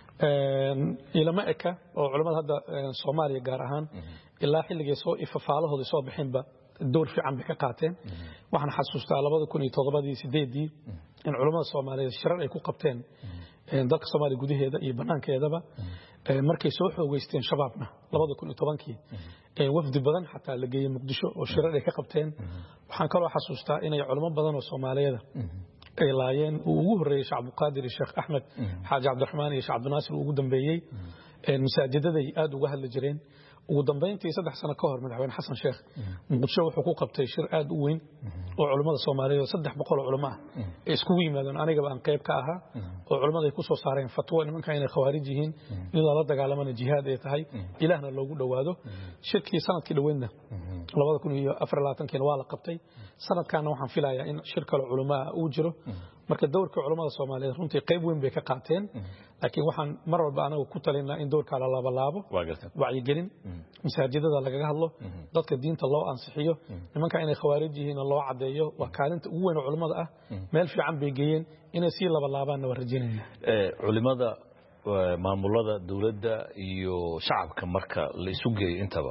ilama eka oo culimada hadda Soomaaliya gaar ahaan ilaa xilligii soo ifafaalahooda soo bixinba door fiican bay ka qaateen waxaan xasuustaa 2007-8 in culimada Soomaaliyeed shirar ay ku qabteen dalka Soomaaliya gudaheeda iyo banaankeedaba markay soo xoogeysteen shabaabna 2010 wafdi badan xataa la geeyay Muqdisho oo shirar ay ka qabteen waxaan kaloo xasuustaa inay culimo badan oo Soomaaliyeed ay laayeen ugu horeeyay Sheekh Abdulqaadir iyo Sheekh Ahmed Xaaji Cabdiraxmaan iyo Sheekh Abdinaasir ugu dambeeyay masaajidaday aad uga hadli jireen ugu dambeyntii 3 sano ka hor madaxweyne Xasan Sheekh Muqdisho wuxuu ku qabtay shir aad u weyn oo culimada Soomaaliyeed 300 oo culimo ah isku yimaadeen aniga baan qayb ka ahaa oo culimada ay ku soo saareen fatwo nimanka inay khawaarij yihiin in la dagaalamana jihaad ay tahay ilaahna loogu dhawaado shirkii sanadkii dhaweydna 2024 waa la qabtay sanadkaana waxaan filayaa in shir kale culimo uu jiro marka doorka culimada Soomaaliyeed runtii qayb weyn bay ka qaateen laakiin waxaan mar walba anagu ku talinaa in doorka la laabo wacyigelin masaajidada laga hadlo dadka diinta loo ansixiyo nimanka inay khawaarij yihiin loo cadeeyo waa kaalinta ugu weyn oo culimada ah meel fiican bay geeyeen inay si laabana warjinayna culimada maamulada dawladda iyo shacabka marka la isu geeyo intaba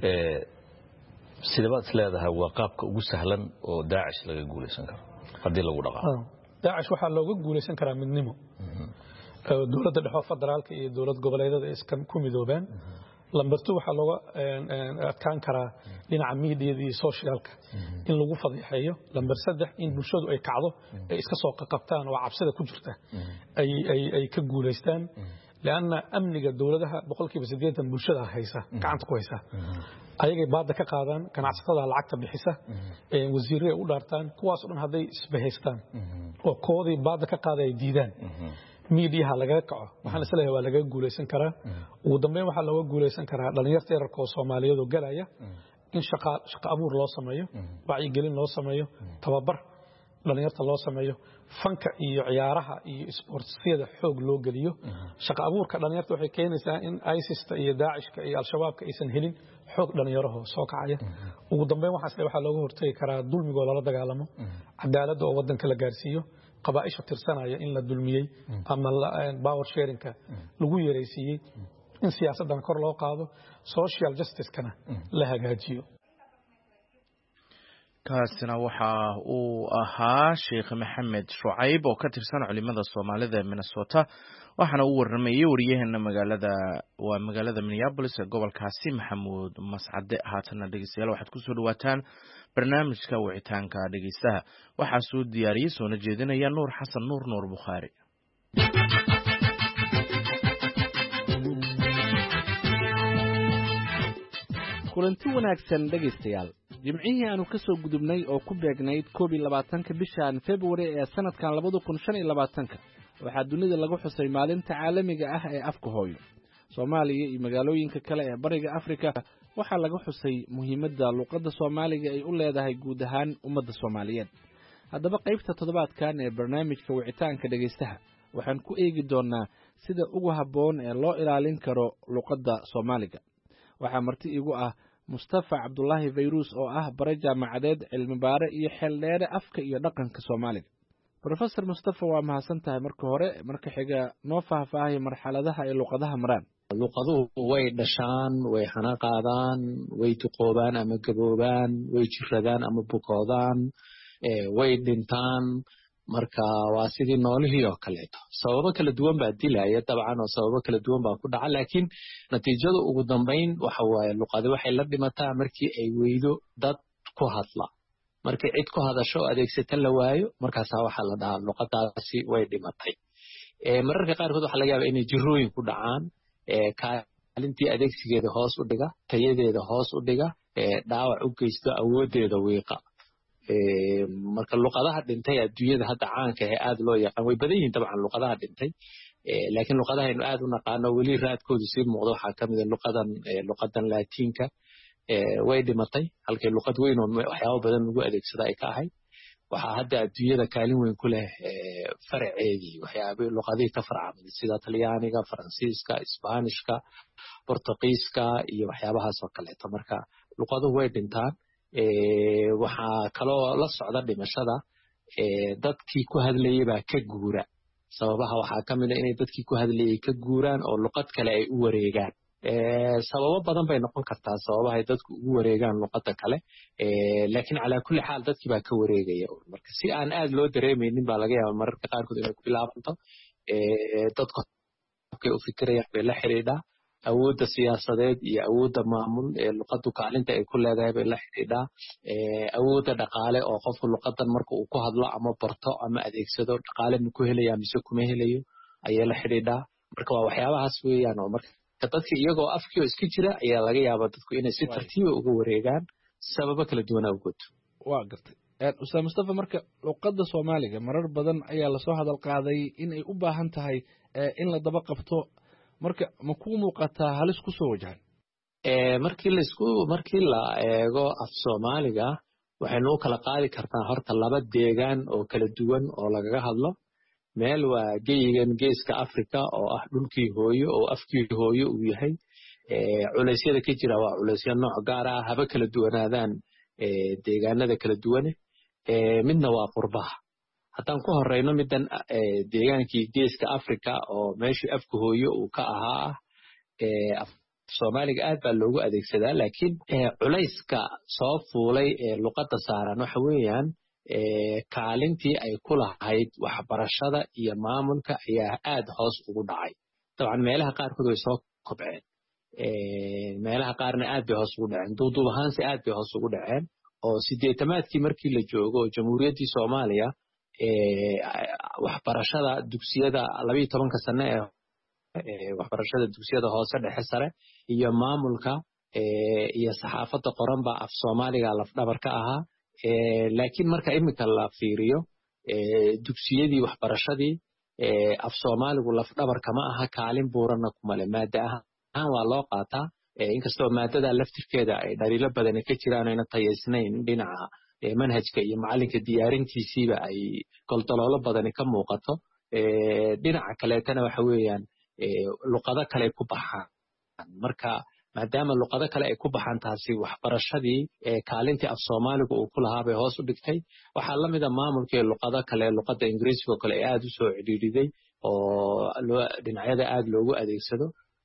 sidabaad isleedahay waa qaabka ugu sahlan oo daacish laga guulaysan karo haddii lagu dhaqaaqo daacish waxaa looga guulaysan karaa midnimo dawladda dhexe federaalka iyo dawlad goboleedyada iskan ku midoobaan lambartu waxaa looga adkaan karaa dhinaca media iyo socialka in lagu fadiixeeyo lambar 3 in bulshadu ay kacdo ay iska soo qabtaan oo cabsida ku jirta ay ka guulaystaan laana amniga dawladaha 80% bulshada haysa gacanta ku haysa ayagay baad ka qaadaan ganacsatada lacagta bixisa wasiirada u dhaartaan kuwaas oo dhan haday isbahaystaan oo koodii baad ka qaaday diidaan media laga kaco waxaan isleeyahay waa laga guulaysan karaa ugu dambeyn waxa laga guulaysan karaa dhalinyarada yararka oo Soomaaliyeed oo galaya in shaqo abuur loo sameeyo wacyigelin loo sameeyo tababar dhalinyarada loo sameeyo fanka iyo ciyaaraha iyo sportsyada xoog loo galiyo shaqo abuurka dhalinyarada waxay keenaysaa in ISIS iyo Daacishka iyo Al-Shabaabka aysan helin xoog dhalinyaraha soo kacaya ugu dambeyn waxa looga hortagi karaa dulmiga oo la dagaalamo cadaalad oo wadanka la gaarsiiyo qabaa'isha tirsanaya in la dulmiyay ama power sharingka lagu yareysiyay in siyaasadan kor loo qaado social justice-kana la hagaajiyo kaasina waxa uu ahaa Sheekh Maxamed Shucayb oo ka tirsan culimada Soomaalida ee Minnesota waxaana uu warramayay wariyaheena magaalada Minneapolis ee gobolkaasi Maxamuud Mascade haatana dhageystayaal waxaad ku soo dhawaataan barnaamijka wicitaanka dhageystaha waxa soo diyaariyay soo jeedinaya Nuur Xasan Nuur Bukhari kulanti wanaagsan dhegaystayaal jimcihii aanu ka soo gudubnay oo ku beegnayd 21 bishan February ee sanadkan 2025 waxaa dunida lagu xusay maalinta caalamiga ah ee afka hooyo Soomaaliya iyo magaalooyinka kale ee bariga Afrika waxaa lagu xusay muhiimadda luqadda Soomaaliga ay u leedahay guud ahaan ummadda Soomaaliyeed haddaba qaybta toddobaadkan ee barnaamijka wicitaanka dhegaystaha waxaan ku eegi doonaa sida ugu habboon ee loo ilaalin karo luqadda Soomaaliga waxaa marti igu ah Mustafa Cabdullaahi Fayrus oo ah bare jaamacadeed cilmi baare iyo xeeldheere afka iyo dhaqanka Soomaaliga Professor Mustafa waa mahadsantahay marka hore marka xiga noo faahfaahay marxaladaha ay luqadaha maraan luqaduhu way dhashaan way xana qaadaan way tuqoobaan ama gaboobaan way jiradaan ama bukoodaan way dhintaan marka waa sidii noolihii oo kaleeto sababo kala duwan baa dilaya dabcan oo sababo kala duwan baa ku dhaca laakiin natiijada ugu dambeyn waxa waaye luqadu waxay la dhimataa markii ay weydo dad ku hadla markii cid ku hadasho adeegsata la waayo markaas waxa la dhahaa luqadaasi way dhimatay mararka qaarkood waxa laga yaabaa inay jirooyin ku dhacaan kaalintii adeegsigeeda hoos u dhiga tayadeeda hoos u dhiga dhaawac u geysto awoodeeda wiiqa marka luqadaha dhintay adduunyada hadda caanka ah aad loo yaqaan way badan yihiin dabcan luqadaha dhintay laakiin luqadaha aynu aad u naqaano weli raadkoodu sii muuqdo waxaa ka mid ah luqadan laatiinka way dhimatay halkay luqad weyn oo waxyaabo badan lagu adeegsada ay ka ahayd waxaa hadda adduunyada kaalin weyn ku leh faraceedii waxyaabihii luqadihii ka farcamay sida talyaaniga faransiiska isbaanishka bortuqiiska iyo waxyaabahaas oo kaleeto marka luqaduhu way dhintaan waxaa kaloo la socda dhimashada dadkii ku hadlayay baa ka guura sababaha waxaa ka mid ah inay dadkii ku hadlayay ka guuraan oo luqad kale ay u wareegaan sababo badan bay noqon kartaa sababahay dadku ugu wareegaan luqadda kale laakiin calaa kulli xaal dadkii baa ka wareegaya marka si aan aad loo dareemaynin baa laga yaabaa mararka qaarkood inay ku bilaabanto dadku habkay u fikirayaan bay la xidhiidhaa awoodda siyaasadeed iyo awoodda maamul ee luqaddu kaalinta ay ku leedahay bay la xidhiidhaa awoodda dhaqaale oo qofku luqadan marka uu ku hadlo ama barto ama adeegsado dhaqaale ma ku helaya mise kuma helayo ayay la xidhiidhaa marka waa waxyaabahaas weeyaan oo marka dadka iyagoo afkii oo iska jira ayaa laga yaabaa dadku inay si tartiiba uga wareegaan sababo kala duwan awgood waa gartay Ustaad Mustafa marka luqadda Soomaaliga marar badan ayaa la soo hadal qaaday in ay u baahan tahay in la daba qabto marka ma ku muuqataa halis ku soo wajahan markii la eego af Soomaaliga waxaynu u kala qaadi kartaa horta laba deegaan oo kala duwan oo lagaga hadlo meel waa geyigan geeska Afrika oo ah dhulkii hooyo oo afkii hooyo uu yahay culeysyada ka jira waa culeysyo nooc gaar ah haba kala duwanaadaan deegaanada kala duwane midna waa qurbaha haddaan ku horeyno middan deegaankii geeska Afrika oo meeshii afka hooyo uu ka ahaa af Soomaaliga aad baa loogu adeegsadaa laakiin culeyska soo fuulay luqadda saaran waxa weeyaan kaalintii ay ku lahayd waxbarashada iyo maamulka ayaa aad hoos ugu dhacay dabcan meelaha qaarkood way soo kobceen meelaha qaarna aad bay hoos ugu dhaceen duuduub ahaanse aad bay hoos ugu dhaceen oo 80-aadkii markii la joogo jamhuuriyaddii Soomaaliya waxbarashada dugsiyada 12 sano ee waxbarashada dugsiyada hoose dhexe sare iyo maamulka iyo saxaafadda qoran baa af Soomaaliga laf dhabar ka ahaa laakiin marka imika la fiiriyo dugsiyadii waxbarashadii af Soomaaligu laf dhabar kama aha kaalin buurana kuma leh maada ahaan waa loo qaataa inkastoo maadada laftirkeeda ay dhaliilo badan ka jiraan ayna tayeysnayn dhinaca manhajka iyo macalinka diyaarintiisiiba ay goldaloolo badan ka muuqato dhinaca kaleetana waxa weeyaan luqado kale ku baxaan marka maadaama luqado kale ay ku baxaan taasi waxbarashadii kaalintii af Soomaaligu uu ku lahaa bay hoos u dhigtay waxaa la mid ah maamulkii luqado kale luqadda Ingiriisiga kale aad u soo cidhiidhiday oo dhinacyada aad loogu adeegsado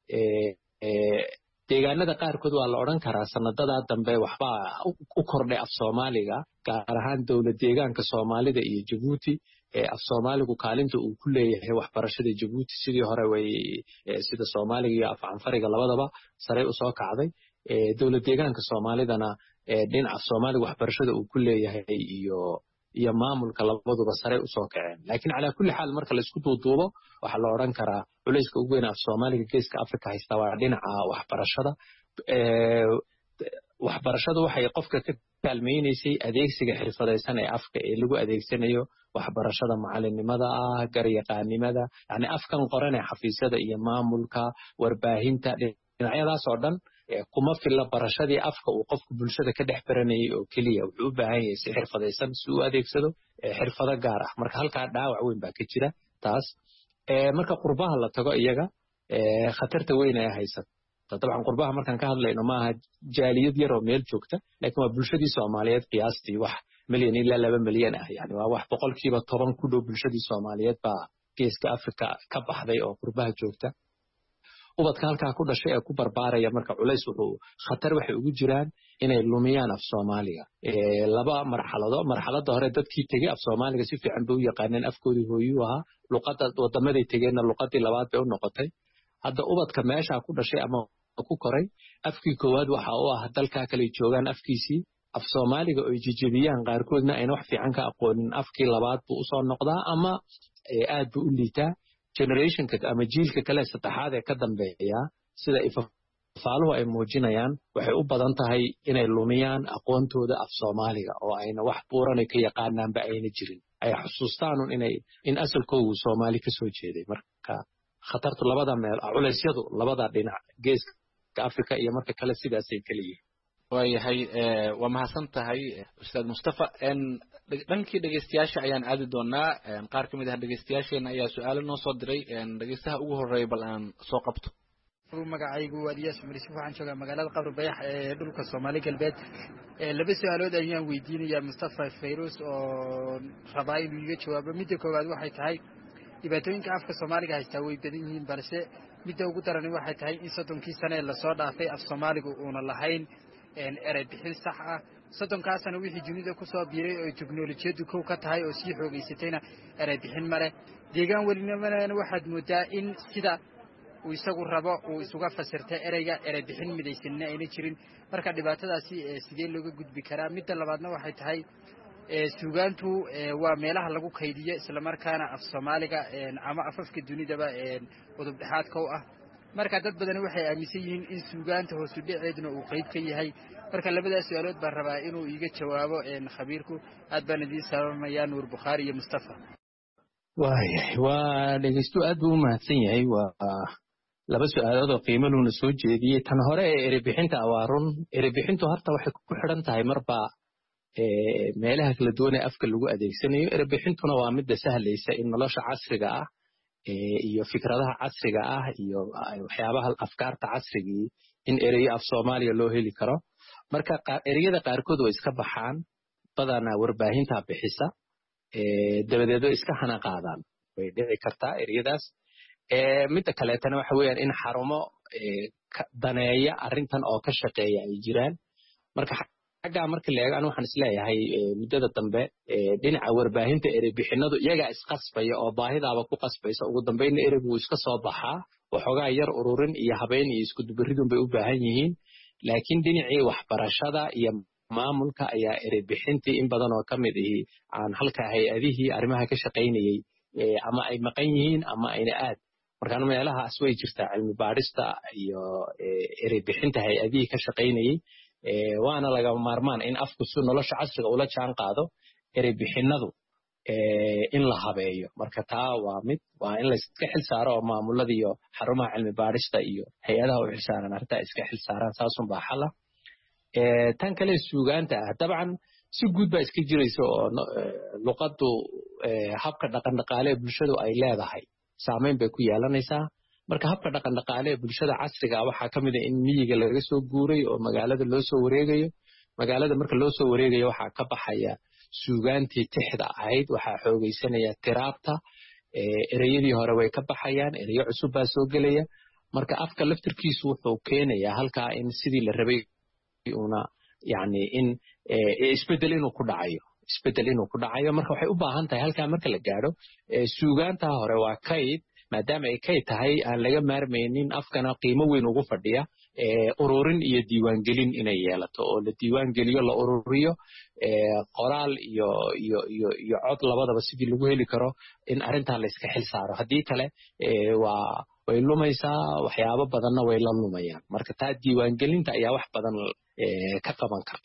deegaanada qaarkood waa la oran karaa sanadada dambe waxba u kordhay af Soomaaliga gaar ahaan dawlad deegaanka Soomaalida iyo Djibouti af Soomaaligu kaalinta uu ku leeyahay waxbarashada Djibouti sidii hore way sida Soomaaliga iyo af Anfariga labadaba sare u soo kacday dawlad deegaanka Soomaalidana dhinaca Soomaaliga waxbarashada uu ku leeyahay iyo maamulka labaduba sare u soo kaceen laakiin ala kulli xaal marka la isku duuduubo waxa la oran karaa culayska ugu weyn af Soomaaliga geeska Afrika haysta waa dhinaca waxbarashada waxbarashadu waxay qofka ka kaalmaynaysay adeegsiga xirfadaysan ee afka ee lagu adeegsanayo waxbarashada macalinimada garyaqaanimada yani afkan qoran ee xafiisyada iyo maamulka warbaahinta dhinacyadaas oo dhan kuma filla barashadii afka uu qofku bulshada ka dhex baranayay oo keliya wuxuu u baahan yahay si xirfadaysan si uu adeegsado xirfado gaar ah marka halkaa dhaawac weyn baa ka jira taas marka qurbaha la tago iyaga khatarta weyn ay haysata dabcan qurbaha markaan ka hadlayno maaha jaaliyad yar oo meel joogta laakiin waa bulshadii Soomaaliyeed qiyaastii wax milyan ilaa 2 milyan ah yani waa wax 10% ku dhow bulshadii Soomaaliyeed baa geeska Afrika ka baxday oo qurbaha joogta ubadka halkaa ku dhashay ee ku barbaaraya marka culays wuxuu khatar waxay ugu jiraan inay lumiyaan af Soomaaliga laba marxalada hore dadkii tagay af Soomaaliga si fiican bay u yaqaaneen afkoodii hooyo ahaa luqadda wadamaday tageenna luqadii labaad bay u noqotay hadda ubadka meesha ku dhashay ama ku koray afkii koowaad waxa uu ah dalka kale joogan afkiisii af Soomaaliga oo jijibiyaan qaarkoodna ayna wax fiican ka aqoonin afkii labaad buu u soo noqdaa ama aad buu u liitaa generationka ama jiilka kale saddexaad ee ka dambeeya sida ifafaaluhu ay muujinayaan waxay u badan tahay inay lumiyaan aqoontooda af Soomaaliga oo ayna wax buuran ka yaqaanaanba ayna jirin ay xusuustaan in asalkoodu Soomaali ka soo jeeday marka khatartu labada meel culeysyadu labada dhinac geeska Afrika iyo marka kale sidaas ay kaliya waayahay waa mahadsan tahay ustaad Mustafa dhankii dhageystayaasha ayaan aadi doonaa qaar kamid ah dhageystayaasheena ayaa su'aalo noo soo diray dhageystaha ugu horeeya bal aan soo qabto magacaygu waa Ilyas Marisif waxaan joogaa magaalada Qabri Bayax ee dhulka Soomaali galbeed laba su'aalood ayaan weydiinayaa Mustafa Fayrus oo rabaa inuu iga jawaabo midda koowaad waxay tahay dhibaatooyinka afka Soomaaliga haysta way badan yihiin balse midda ugu daran waxay tahay in 30 sano la soo dhaafay af Soomaaligu uuna lahayn eray bixin sax ah 30 sano wixii dunida ku soo biiray oo teknoolajiyadu kow ka tahay oo sii xoogaysatayna eray bixin mare deegaan welinimada waxaad moodaa in sida uu isagu rabo uu isuga fasirtay erayga eray bixin midaysanna ayna jirin marka dhibaatadaasi sidee looga gudbi karaa midda labaadna waxay tahay suugaantu waa meelaha lagu kaydiyo isla markaana af Soomaaliga ama afafka dunidaba udub dhaxaadka u ah marka dad badan waxay aaminsan yihiin in suugaanta hoos u dhiceedna uu qayb ka yahay marka labadaas su'aalood baan rabaa inuu iga jawaabo khabiirku aad baan idin salaamayaa Nuur Bukhari iyo Mustafa waa dhegeysto aad buu u mahadsan yahay waa laba su'aalood oo qiimo leh oo soo jeediyay tan hore ee erebixinta awaarun erebixintu horta waxay ku xidhan tahay marba meelaha kala duwan ee afka lagu adeegsanayo erebixintuna waa mid sahlaysa in nolosha casriga ah iyo fikradaha casriga ah iyo waxyaabaha afkaarta casriga in ereyo af Soomaaliya loo heli karo marka ereyada qaarkood way iska baxaan badana warbaahinta bixisa dabadeed iska hana qaadaan way dhici kartaa ereyadaas midda kale tan waxa weeyaan in xarumo daneeya arrintan oo ka shaqeeya ay jiraan marka xagga marka la eego waxaan isleeyahay muddada dambe dhinaca warbaahinta erey bixinadu iyaga isqasbaya oo baahidaaba ku qasbaysa ugu dambeyn ereygu iska soo baxaa waxoogaa yar ururin iyo habeyn iyo isku dubaridun bay u baahan yihiin laakiin dhinacii waxbarashada iyo maamulka ayaa erey bixintii in badan oo kamid ah aan halka hay'adihii arrimaha ka shaqeynayay ama ay maqan yihiin ama ayna aad markaan meelahaas way jirtaa cilmi baarista iyo erey bixinta hay'adihii ka shaqeynayay waana laga maarmaan in afku si nolosha casriga ula jaan qaado erey bixinadu in la habeeyo marka taa waa in la iska xil saaro oo maamulada iyo xarumaha cilmi baarista iyo hay'adaha u xilsaaran arrinta iska xil saaraan saasun baa xala tan kale suugaanta ah dabcan si guud baa iska jiraysa oo luqaddu habka dhaqan dhaqaale ee bulshadu ay leedahay saameyn bay ku yeelanaysaa marka habka dhaqan dhaqaale ee bulshada casriga ah waxaa kamid ah in miyiga laga soo guuray oo magaalada loo soo wareegayo magaalada marka loo soo wareegayo waxaa ka baxaya suugaantii tixda ahayd waxaa xoogaysanaya tiraabta ereyadii hore way ka baxayaan ereyo cusub baa soo gelaya marka afka laftirkiisu wuxuu keenayaa halkaa in sidii la rabay una yani in isbedel inuu ku dhacayo marka waxay u baahan tahay halkaa marka la gaadho suugaanta hore waa kayd maadaama ay kayd tahay aan laga maarmaynin afkana qiimo weyn ugu fadhiya ururin iyo diiwaangelin inay yeelato oo la diiwaangeliyo la ururiyo qoraal iyo cod labadaba sidii lagu heli karo in arrintaa la iska xil saaro haddii kale way lumaysaa waxyaabo badanna way la lumayaan marka taa diiwaangelinta ayaa wax badan ka qaban karta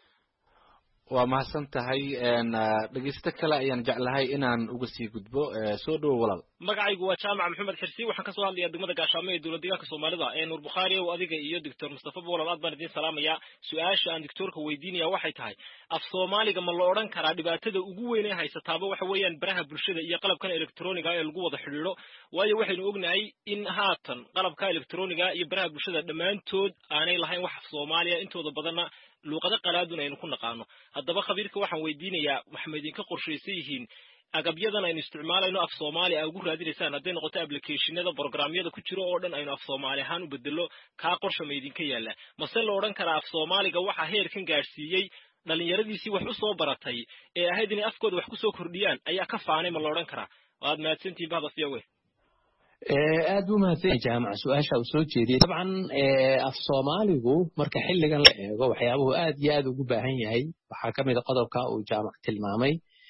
waa mahadsan tahay dhegeysto kale ayaan jeclahay inaan uga sii gudbo soo dhowo walaal magacaygu waa jaamac maxamed xirsi waxaan kasoo hadlayaa degmada gaashaamo ee dowlad deegaanka soomaalida nuur bukhaari oo adiga iyo doctor mustafa bolal aad baan idin salaamayaa su-aasha aan doctorka weydiinaya waxay tahay af soomaaliga ma la odhan karaa dhibaatada ugu weyn ee haysataaba waxa weeyaan baraha bulshada iyo qalabkan electroniga ee lagu wada xidhiidho waayo waxaynu ognahay in haatan qalabka electroniga iyo baraha bulshada dhammaantood aanay lahayn wax af soomaaliya intooda badanna luuqado qalaadun aynu ku naqaano haddaba khabiirka waxaan weydiinayaa waxma idinka qorshaysan yihiin agabyadan aynu isticmaalayno af soomaali a ugu raadinaysaan hadday noqoto applicationada programyada ku jiro oo dhan aynu af soomaali ahaan u bedelo kaa qorsha ma idinka yaalla mase la odhan karaa af soomaaliga waxaa heerkan gaadhsiiyey dhallinyaradiisii wax u soo baratay ee ahayd inay afkooda wax ku soo kordhiyaan ayaa ka faanay ma la odhan karaa waad mahadsantihin bahda fiyawe aad buu mahadsan jaamac su-aasha uu soo jeediyey dabcan af soomaaligu marka xilligan la eego waxyaabuhu aad iyo aad ugu baahan yahay waxaa ka mid a qodobka uu jaamac tilmaamay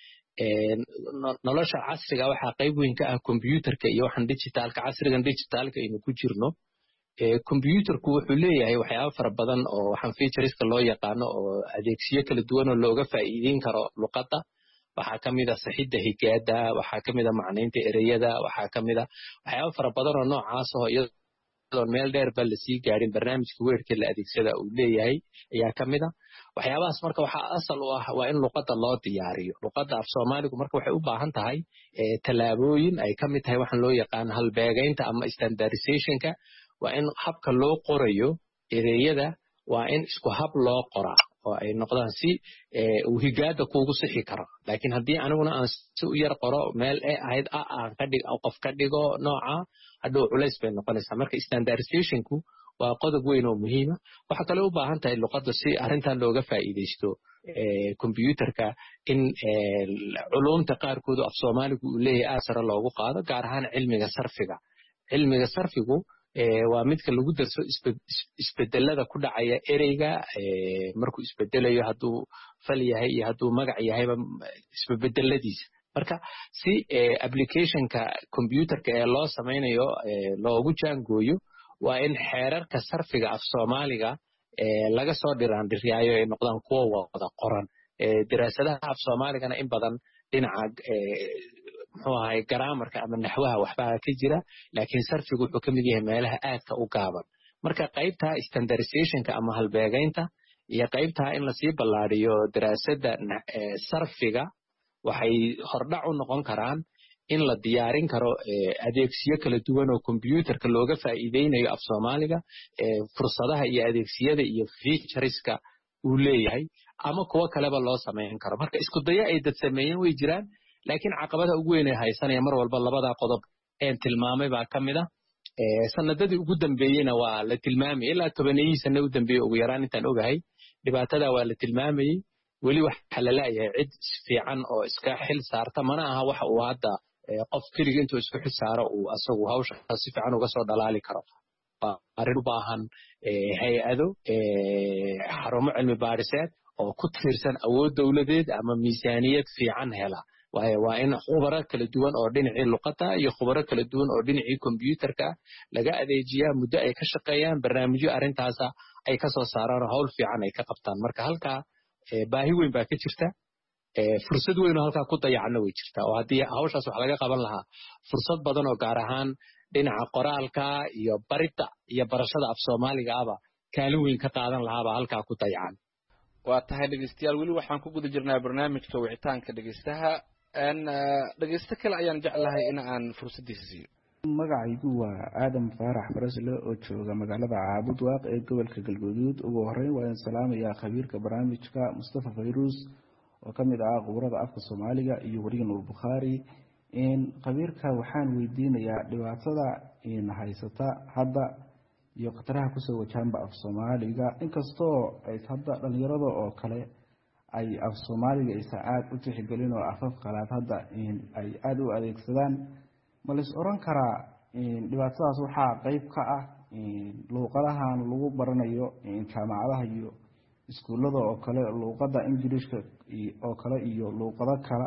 nolosha casriga waxaa qayb weyn ka ah combyuutarka iyo waxaan digitaalka casrigan digitaalka aynu ku jirno combyuutarku wuxuu leeyahay waxyaabo fara badan oo waxaan featureska loo yaqaano oo adeegsiyo kala duwan oo looga faa'iideyn karo luqadda waxaa ka mid a saxidda higaada waxaa ka mid a macnaynta ereyada waxaa ka mid a waxyaabo fara badan oo noocaas oo iyadoon meel dheer ba lasii gaadhin barnaamijka weerka la adeegsada uu leeyahay ayaa ka mid a waxyaabahaas marka waxaa asal u ah waa in luqadda loo diyaariyo luqadda af soomaaligu marka waxay u baahan tahay tallaabooyin ay ka mid tahay waxaan loo yaqaan halbeegaynta ama standardizationka waa in habka loo qorayo ereyada waa in isku hab loo qoraa oo ay noqdaan si uu higaada kuugu sixi karo laakiin haddii aniguna aan si u yar qoro meel ahayd aan ka dhig qof ka dhigo nooca hadhow culays bay noqonaysaa marka standardizationku waa qodob weyn oo muhiima waxaa kale u baahan tahay luqadda si arrintan looga faa'iidaysto combyuutarka in culumta qaarkoodu af soomaaligu uu leeyahay aad sare loogu qaado gaar ahaan cilmiga sarfigu waa midka lagu darso isbedelada ku dhacaya ereyga markuu isbedelayo hadduu fal yahay iyo hadduu magac yahayba isbedeladiisa marka si applicationka combyuutarka ee loo samaynayo loogu jaangooyo waa in xeerarka sarfiga af soomaaliga laga soo dhiraandhiriyaayo ay noqdaan kuwa wada qoran daraasadaha af soomaaligana in badan dhinaca muxuu ahay garaamarka ama naxwaha waxbaa ka jira laakiin sarfigu wuxuu ka mid yahay meelaha aadka u gaaban marka qaybtaa standardizationka ama halbeegaynta iyo qaybtaa in lasii ballaadhiyo daraasadda sarfiga waxay hordhac u noqon karaan in la diyaarin karo adeegsiyo kala duwan oo combyuutarka looga faa'iideynayo af soomaaliga fursadaha iyo adeegsiyada iyo featureska uu leeyahay ama kuwo kaleba loo samayn karo marka isku daya ay dad sameeyeen way jiraan laakiin caqabadaha ugu weyn ee haysanaya mar walba labadaa qodob een tilmaamay baa ka mid a sanadadii ugu dambeeyeyna waa la tilmaamayay ilaa 10 sano u dambeeyey ugu yaraan intaan ogahay dhibaatada waa la tilmaamayay weli waxaa la leeyahay cid fiican oo iska xil saarta mana aha waxa uu hadda qof keliga intuu isku xil saaro uu asagu hawsha si fiican uga soo dhalaali karo arrin u baahan hay-ado xarumo cilmi baadhiseed oo ku tiirsan awood dowladeed ama miisaaniyad fiican hela waa in khubaro kala duwan oo dhinacii luqadda iyo khubaro kala duwan oo dhinacii combyuutarka laga adeejiyaa muddo ay ka shaqeeyaan barnaamijyo arrintaasa ay ka soo saaraan oo hawl fiican ay ka qabtaan marka halkaa baahi weyn baa ka jirta fursad weyn oo halkaa ku dayacna way jirtaa oo haddii hawshaas wax laga qaban lahaa fursad badan oo gaar ahaan dhinaca qoraalka iyo baridda iyo barashada af soomaaliga aba kaalin weyn ka qaadan lahaabaa halkaa ku dayacan waa tahay dhegeystayaal weli waxaan ku guda jirnaa barnaamijka wicitaanka dhegeystaha dhegeysto kale ayaan jeclahay in aan fursaddiisa siiyo magacaygu waa aadam faarax barasle oo jooga magaalada caabud waaq ee gobolka galguduud ugu horeyn waa in salaamayaa khabiirka barnaamijka mustafa fayrus oo ka mid ah quburada afka soomaaliga iyo weriga nuur bukhaari khabiirka waxaan weydiinayaa dhibaatada haysata hadda iyo khataraha kusoo wajahanba af soomaaliga inkastoo ay hadda dhalinyarada oo kale ay af soomaaliga aysan aada u tixgelin oo afaf qalaad hadda ay aada u adeegsadaan ma lais oran karaa dhibaatadaas waxaa qeyb ka ah luuqadahan lagu baranayo jaamacadaha iyo iskuullada oo kale luuqadda ingiliishka oo kale iyo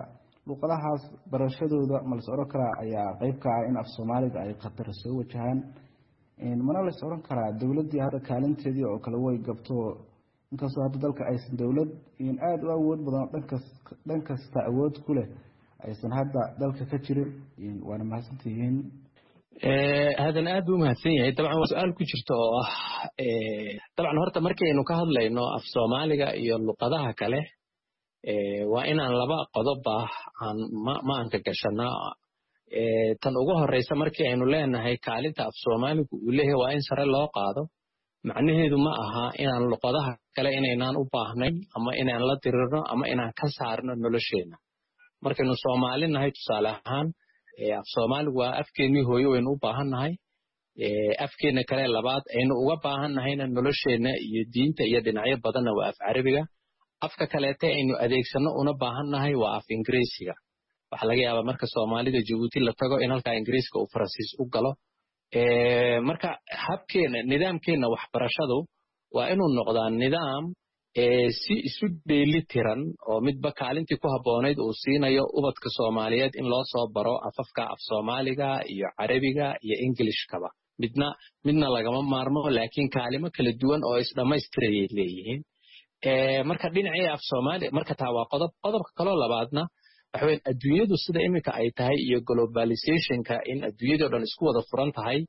luqadahaas barashadooda ma la is oran karaa ayaa qayb ka ah in af soomaaliga ay khatar soo wajahaan mana la is oran karaa dowladdii hadda kaalinteedii oo kale way gabto inkastoo hadda dalka aysan dowlad aada u awood badan dhan kasta awood ku leh aysan hadda dalka ka jirin waana mahadsantihiin hadan aad buu mahadsan yahay dabcan waa su-aal ku jirta oo ah dabcan horta markaynu ka hadlayno af soomaaliga iyo luqadaha kale waa inaan laba qodoba maanka gashanaa tan ugu horeysa markii aynu leenahay kaalinta af soomaaligu uu leeyahay waa in sare loo qaado macnaheedu ma aha inaan luqadaha kale inaynaan u baahnayn ama inaan la dirirno ama inaan ka saarno nolosheena markaynu soomaali nahay tusaale ahaan af soomaaligu waa afkeennii hooyo waynu u baahannahay afkeenna kale labaad aynu uga baahannahayna nolosheenna iyo diinta iyo dhinacyo badanna waa af carabiga afka kaleete aynu adeegsanno una baahannahay waa af ingiriisiga waxaa laga yaabaa marka soomaalida jabuuti la tago in halkaa ingiriiska uu faransiis u galo marka nidaamkeenna waxbarashadu waa inuu noqdaa nidaam si isu dheeli tiran oo midba kaalintii ku habboonayd uu siinayo ubadka soomaaliyeed in loo soo baro afafka af soomaaliga iyo carabiga iyo ingilishkaba midna lagama maarmo laakiin kaalimo kala duwan oo isdhammaystirayay leeyihiin marka dhinacii af soomaali marka taa waa qodobka kaloo labaadna waxa weyn adduunyadu sida iminka ay tahay iyo globalizationka in adduunyadoo dhan isku wada furan tahay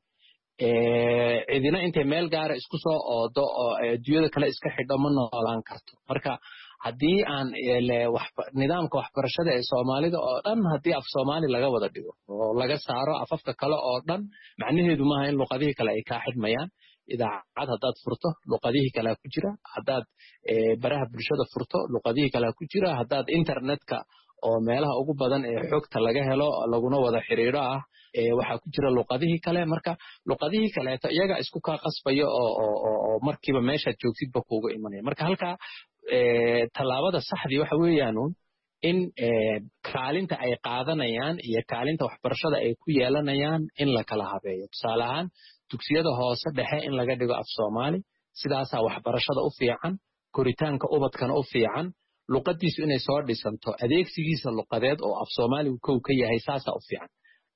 cidina intay meel gaara isku soo oodo oo adduunyada kale iska xidho ma noolaan karto marka haddii aan nidaamka waxbarashada ee soomaalida oo dhan haddii af soomaali laga wada dhigo oo laga saaro afafka kale oo dhan macnaheedu maaha in luqadihii kale ay kaa xidhmayaan idaacad haddaad furto luqadihii kalea ku jira haddaad baraha bulshada furto luqadihii kalea ku jira haddaad internetka oo meelaha ugu badan ee xogta laga helo laguna wada xiriiro ah waxaa ku jira luqadihii kale marka luqadihii kaleeto iyaga isku kaa qasbaya oo markiiba meeshaad joogtidba kuuga imanaya marka halkaa tallaabada saxdii waxa weeyaanuun in kaalinta ay qaadanayaan iyo kaalinta waxbarashada ay ku yeelanayaan in la kala habeeyo tusaale ahaan dugsiyada hoose dhexe in laga dhigo af soomaali sidaasaa waxbarashada u fiican koritaanka ubadkana u fiican luqadiisu inay soo dhisanto adeegsigiisa luqadeed oo af soomaaligu kow ka yahay saasaa u fiican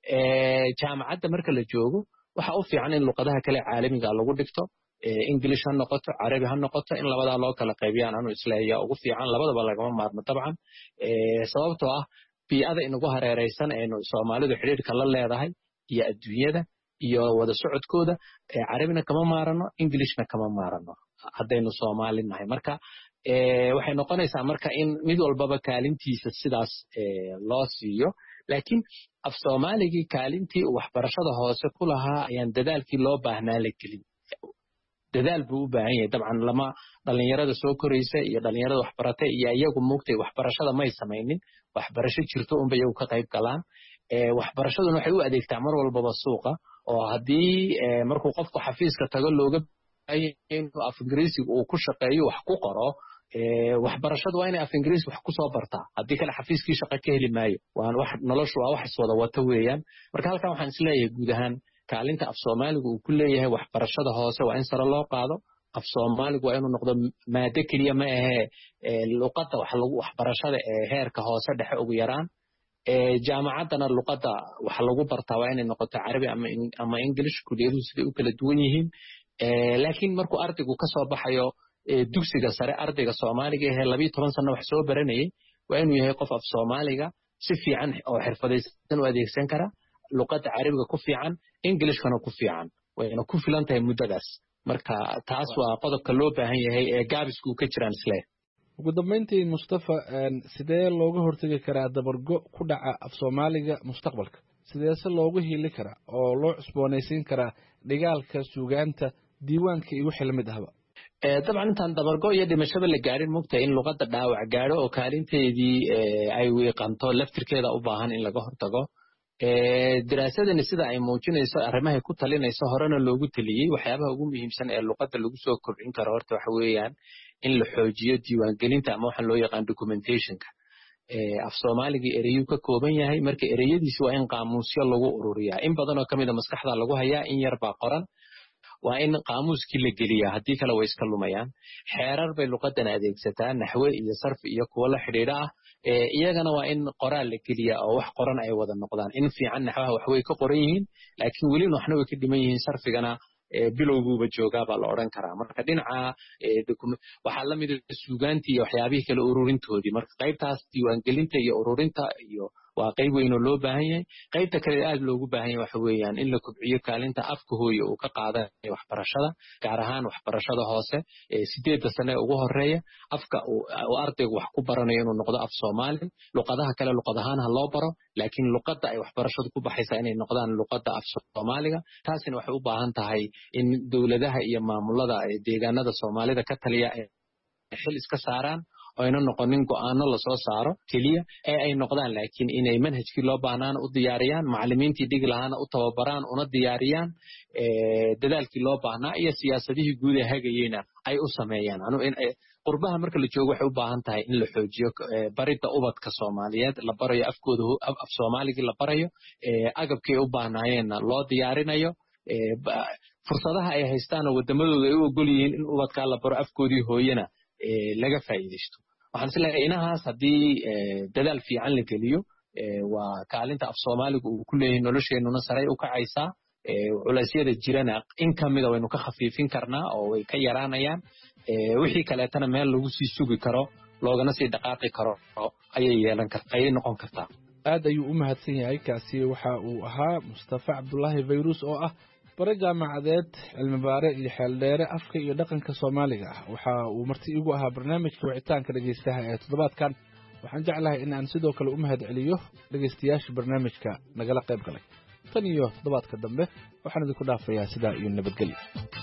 jaamacadda marka la joogo waxa u fiican in luqadaha kale caalamiga lagu dhigto English ha noqoto carabi ha noqoto in labadaa loo kala qaybiyaan anu isleeyaa ugu fiican labadaba lagama maarmo dabcan sababtoo ah bii'ada inagu hareeraysan aynu soomaalidu xidhiidhka la leedahay iyo adduunyada iyo wada socodkooda carabina kama maarano Englishna kama maarano haddaynu Soomaali nahay marka waxay noqonaysaa marka in mid walbaba kaalintiisa sidaas loo siiyo laakiin af Soomaaligii kaalintii waxbarashada hoose ku lahaa ayaan dadaalkii loo baahnaa la gelin dadaal buu u baahan yahay dabcan lama dhalinyarada soo koraysa iyo dhalinyarada waxbaratay iyo iyagu muugtay waxbarashada may samaynin waxbarasho jirto unba iyagu ka qayb galaan waxbarashaduna waxay u adeegtaa mar walbaba suuqa oo haddii markuu qofku xafiiska tago looga inuu af ingiriisiga uu ku shaqeeyo wax ku qoro waxbarashadu waa inay af ingiriisi wax ku soo bartaa haddii kale xafiiskii shaqo ka heli maayo noloshu waa wax iswada wata weeyaan marka halkan waxaan isleeyahay guud ahaan kaalinta af Soomaaligu uu ku leeyahay waxbarashada hoose waa in sare loo qaado af Soomaaligu waa inuu noqdo maado kaliya ma ahe luqadda waxbarashada ee heerka hoose dhexe ugu yaraan jaamacaddana luqadda waxa lagu bartaa waa inay noqoto carabi ama English kulliyaduhu siday u kala duwan yihiin laakiin markuu ardaygu ka soo baxayo dugsiga sare ardayga Soomaaliga ee 12 sano wax soo baranayay waa inuu yahay qof af Soomaaliga si fiican oo xirfadaysan u adeegsan kara luqadda carabiga ku fiican Englishkana ku fiican wayna ku filan tahay muddadaas marka taas waa qodobka loo baahan yahay ee gaabisku ka jiraan isla ugu dambeyntii Mustafa sidee looga hortagi karaa dabargo ku dhaca af Soomaaliga mustaqbalka sidee se loogu heli karaa oo loo cusboonaysiin karaa dhigaalka suugaanta diiwaanka iyo wixii lamid ahba dabcan intaan dabargo iyo dhimashada la gaarin mugtay in luqadda dhaawac gaadho oo kaalinteedii ay wiiqanto laftirkeeda u baahan in laga hortago daraasadani sida ay muujinayso arrimaha ku talinayso horena loogu taliyay waxyaabaha ugu muhiimsan ee luqadda lagu soo kordhin karo horta waxa weeyaan in la xoojiyo diiwaangelinta ama waxa loo yaqaan documentationka af Soomaaliga ereyuu ka kooban yahay marka ereyadiisu waa in qaamuusyo lagu ururiyaa in badan oo kamid ah maskaxda lagu hayaa in yar baa qoran waa in qaamuuskii la geliyaa haddii kale way iska lumayaan xeerar bay luqadan adeegsataa naxwe iyo sarf iyo kuwa la xidhiidha ah iyagana waa in qoraal la geliya oo wax qoran ay wada noqdaan in fiican naxwaha wax way ka qoran yihiin laakiin weli waxna way ka dhiman yihiin sarfigana bilowguuba joogaa baa la odhan karaa marka dhinaca waxaa la mid suugaantii iyo waxyaabihii kale ururintoodii marka qaybtaas diiwaangelinta iyo ururinta iyo waa qayb weyn oo loo baahan yahay qaybta kale aad loogu baahan yahay waxa weeyaan in la kobciyo kaalinta afka hooyo uu ka qaadanayo waxbarashada gaar ahaan waxbarashada hoose 8 sano ugu horeeya afka uu ardaygu wax ku baranayo inuu noqdo af Soomaali luqadaha kale luqad ahaan ha loo baro laakiin luqadda ay waxbarashadu ku baxaysaa inay noqdaan luqadda af Soomaaliga taasina waxay u baahan tahay in dawladaha iyo maamulada deegaanada Soomaalida ka taliya ay xil iska saaraan ayna noqonin go'aano la soo saaro kaliya ay noqdaan laakiin inay manhajkii loo baahnaan u diyaariyaan macallimiintii dhigi lahaana u tababaraan una diyaariyaan dadaalkii loo baahnaa iyo siyaasadihii guud ee hagayeyna ay u sameeyaan qurbaha marka la joogo waxay u baahan tahay in la xoojiyo baridda ubadka Soomaaliyeed la barayo afkooda af Soomaaligii la barayo agabkii u baahnaayeenna loo diyaarinayo fursadaha ay haystaan wadamadooda ay u ogol yihiin in ubadka la baro afkoodii hooyana laga faa'iideysto waxaan isleeyahay inahaas haddii dadaal fiican la geliyo waa kaalinta af Soomaaligu uu ku leeyahay nolosheenuna saray u kacaysaa culeysyada jirana in kamida waynu ka khafiifin karnaa oo way ka yaraanayaan wixii kaleetana meel lagu sii sugi karo loogana sii dhaqaaqi karo ayay noqon kartaa aad ayuu u mahadsan yahay kaasi waxa uu ahaa Mustafa Cabdullaahi Fayrus oo ah bare jaamacadeed cilmi baare iyo xeeldheere afka iyo dhaqanka Soomaaliga waxa uu marti igu ahaa barnaamijka wicitaanka dhageystaha ee toddobaadkan waxaan jeclahay in aan sidoo kale u mahad celiyo dhageystayaasha barnaamijka nagala qayb galay tan iyo toddobaadka dambe waxaan idinku dhaafayaa sidaa iyo nabadgelyo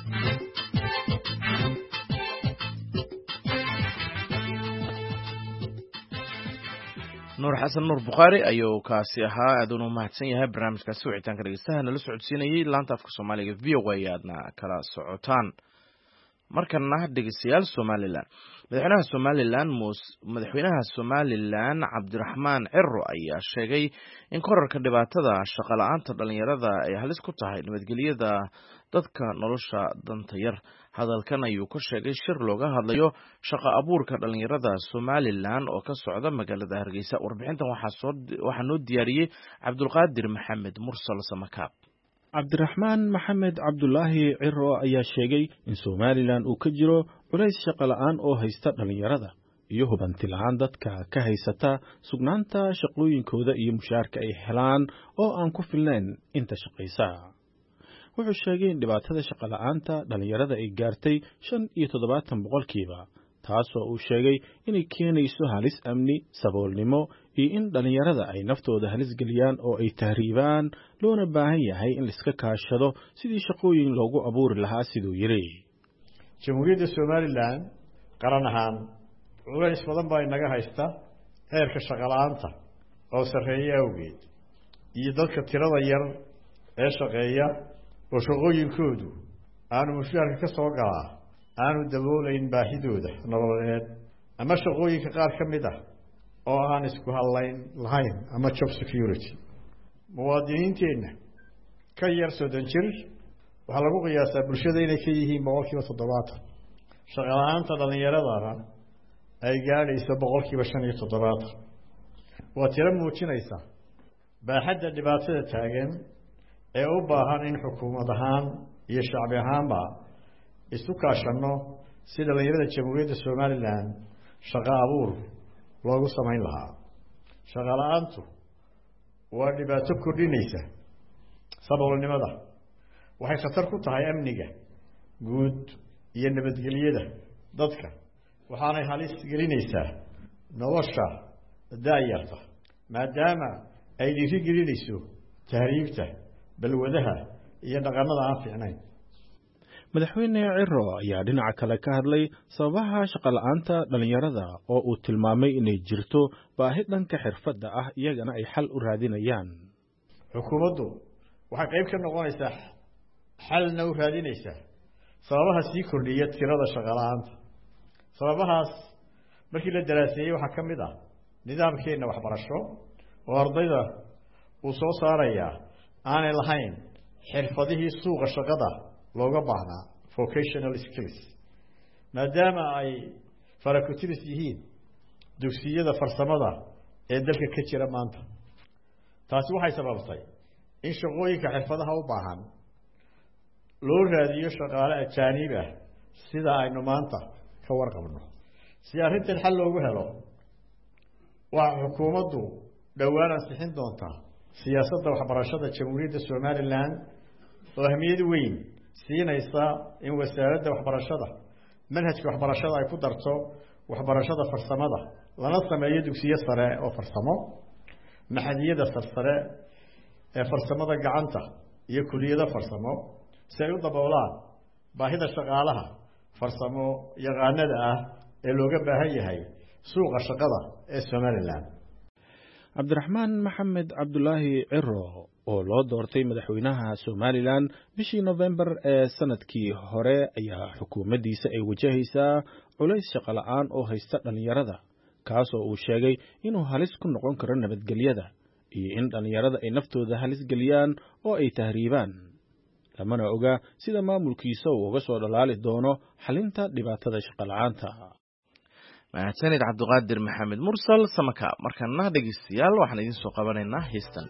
nuur xasan nuur bukhaari ayuu kaasi ahaa aaduna u mahadsan yahay barnaamijkaasi wicitaanka dhegeystaha nala socodsiinayay laanta afka Soomaaliga VOA aadna kala socotaan markana dhegeystayaal Somaliland madaxweynaha Somaliland Cabdiraxmaan Ciro ayaa sheegay in korarka dhibaatada shaqo la'aanta dhalinyarada ay halis ku tahay nabadgelyada dadka nolosha danta yar hadalkan ayuu ka sheegay shir looga hadlayo shaqo abuurka dhalinyarada Somaliland oo ka socda magaalada Hargeysa warbixintan waxaa noo diyaariyay Cabdulqaadir Maxamed Mursal Samakaab Cabdiraxmaan Maxamed Cabdullaahi Ciro ayaa sheegay in Somaliland uu ka jiro culays shaqo la'aan oo haysta dhalinyarada iyo hubanti la'aan dadka ka haysata sugnaanta shaqooyinkooda iyo mushaarka ay helaan oo aan ku filnayn inta shaqaysa wuxuu sheegay in dhibaatada shaqo la'aanta dhalinyarada ay gaartay 75% taasoo uu sheegay inay keenayso halis amni saboolnimo iyo in dhalinyarada ay naftooda halis geliyaan oo ay tahriibaan loona baahan yahay in la iska kaashado sidii shaqooyin loogu abuuri lahaa sidoo yiri Jamhuuriyadda Somaliland qaran ahaan culays badan baa inaga haysta heerka shaqo la'aanta oo sarreeya awgeed iyo dadka tirada yar ee shaqeeya oo shaqooyinkoodu aanu mushaarka ka soo galaa aanu daboolayn baahidooda nololeed ama shaqooyinka qaar ka mid ah oo aan isku halayn lahayn ama job security muwaadiniinteena ka yar 30 jir waxaa lagu qiyaasaa bulshada inay ka yihiin 70% shaqo la'aanta dhalinyarada ay gaadhayso 75% waa tiro muujinaysa baaxadda dhibaatada taagan ee u baahan in xukuumad ahaan iyo shacbi ahaanba isu kaashano si dhalinyarada Jamhuuriyadda Somaliland shaqo abuur loogu samayn lahaa shaqo la'aantu waa dhibaato kordhinaysa saboolnimada waxay khatar ku tahay amniga guud iyo nabadgelyada dadka waxaanay halis gelinaysaa nolosha daayarta maadaama ay dhiirigelinayso tahriibta balwadaha iyo dhaqanada aan fiicnayn madaxweyne Ciro ayaa dhinaca kale ka hadlay sababaha shaqo la'aanta dhalinyarada oo uu tilmaamay inay jirto baahi dhanka xirfadda ah iyagana ay xal u raadinayaan xukuumaddu waxay qayb ka noqonaysaa xalna u raadinaysaa sababaha sii kordhiya tirada shaqo la'aanta sababahaas markii la daraaseeyay waxaa ka mid ah nidaamkeena waxbarasho oo ardayda uu soo saaraya aanay lahayn xirfadihii suuqa shaqada looga baahnaa vocational skills maadaama ay farakutiris yihiin dugsiyada farsamada ee dalka ka jira maanta taasi waxay sababtay in shaqooyinka xirfadaha u baahan loo raadiyo shaqaale ajaanib ah sida aynu maanta ka warqabno si arrintan xal loogu helo waa xukuumaddu dhowaan ansixin doontaa siyaasadda waxbarashada jamhuuriyadda Somaliland oo ahmiyad weyn siinaysa in wasaaradda waxbarashada manhajka waxbarashada ay ku darto waxbarashada farsamada lana sameeyo dugsiyo sare oo farsamo maxadiyada sare ee farsamada gacanta iyo kuliyada farsamo si ay u daboolaan baahida shaqaalaha farsamo yaqaanada ah ee looga baahan yahay suuqa shaqada ee Somaliland. Cabdiraxmaan Maxamed Cabdulaahi Ciro oo loo doortay madaxweynaha Somaliland bishii November ee sanadkii hore ayaa xukuumaddiisa ay wajahaysaa culays shaqo la'aan oo haysta dhalinyarada kaas oo uu sheegay inuu halis ku noqon karo nabadgelyada iyo in dhalinyarada ay naftooda halis geliyaan oo ay tahriibaan lamana oga sida maamulkiisa uu uga soo dhalaali doono xalinta dhibaatada shaqo la'aanta. mahadsanid Cabdiqaadir Maxamed Mursal Samaka. markana dhegeystayaal waxaan idin soo qabanaynaa heestan.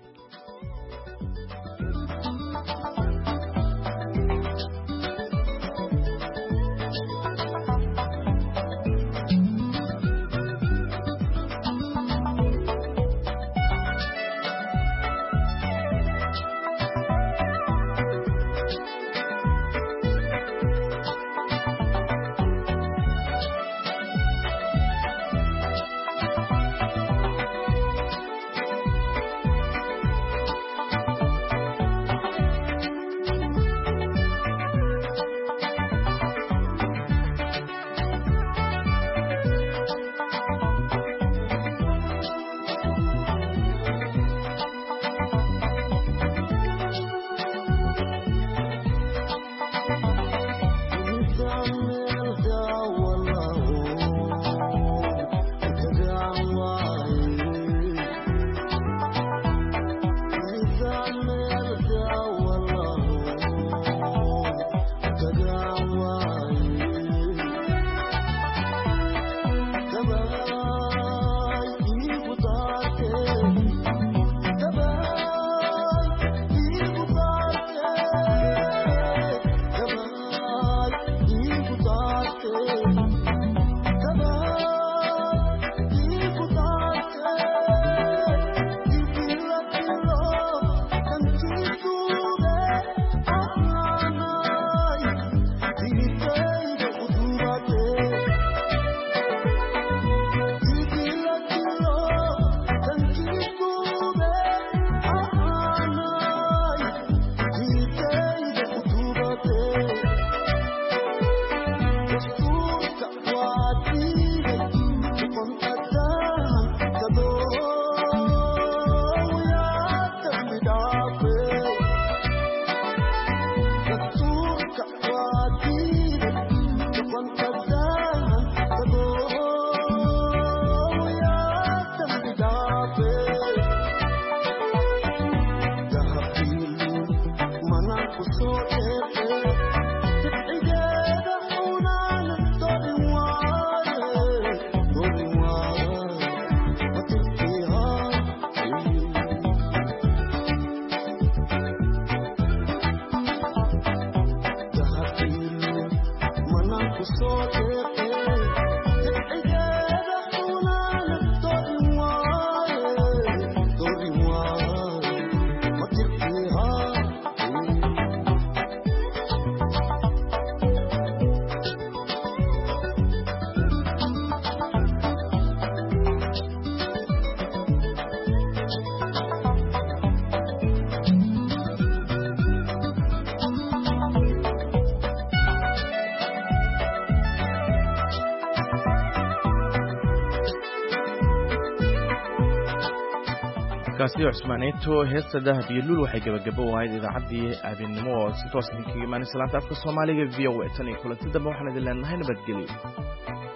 kaasi Cusmaaneeto heesta dahab iyo lul waxay gabagabo waayid idaacaddii aabinimo oo si toos ah kaga imaanaysa laanta afka Soomaaliga VOA tan iyo kulanti dambe waxaan idin leenahay nabadgelyo.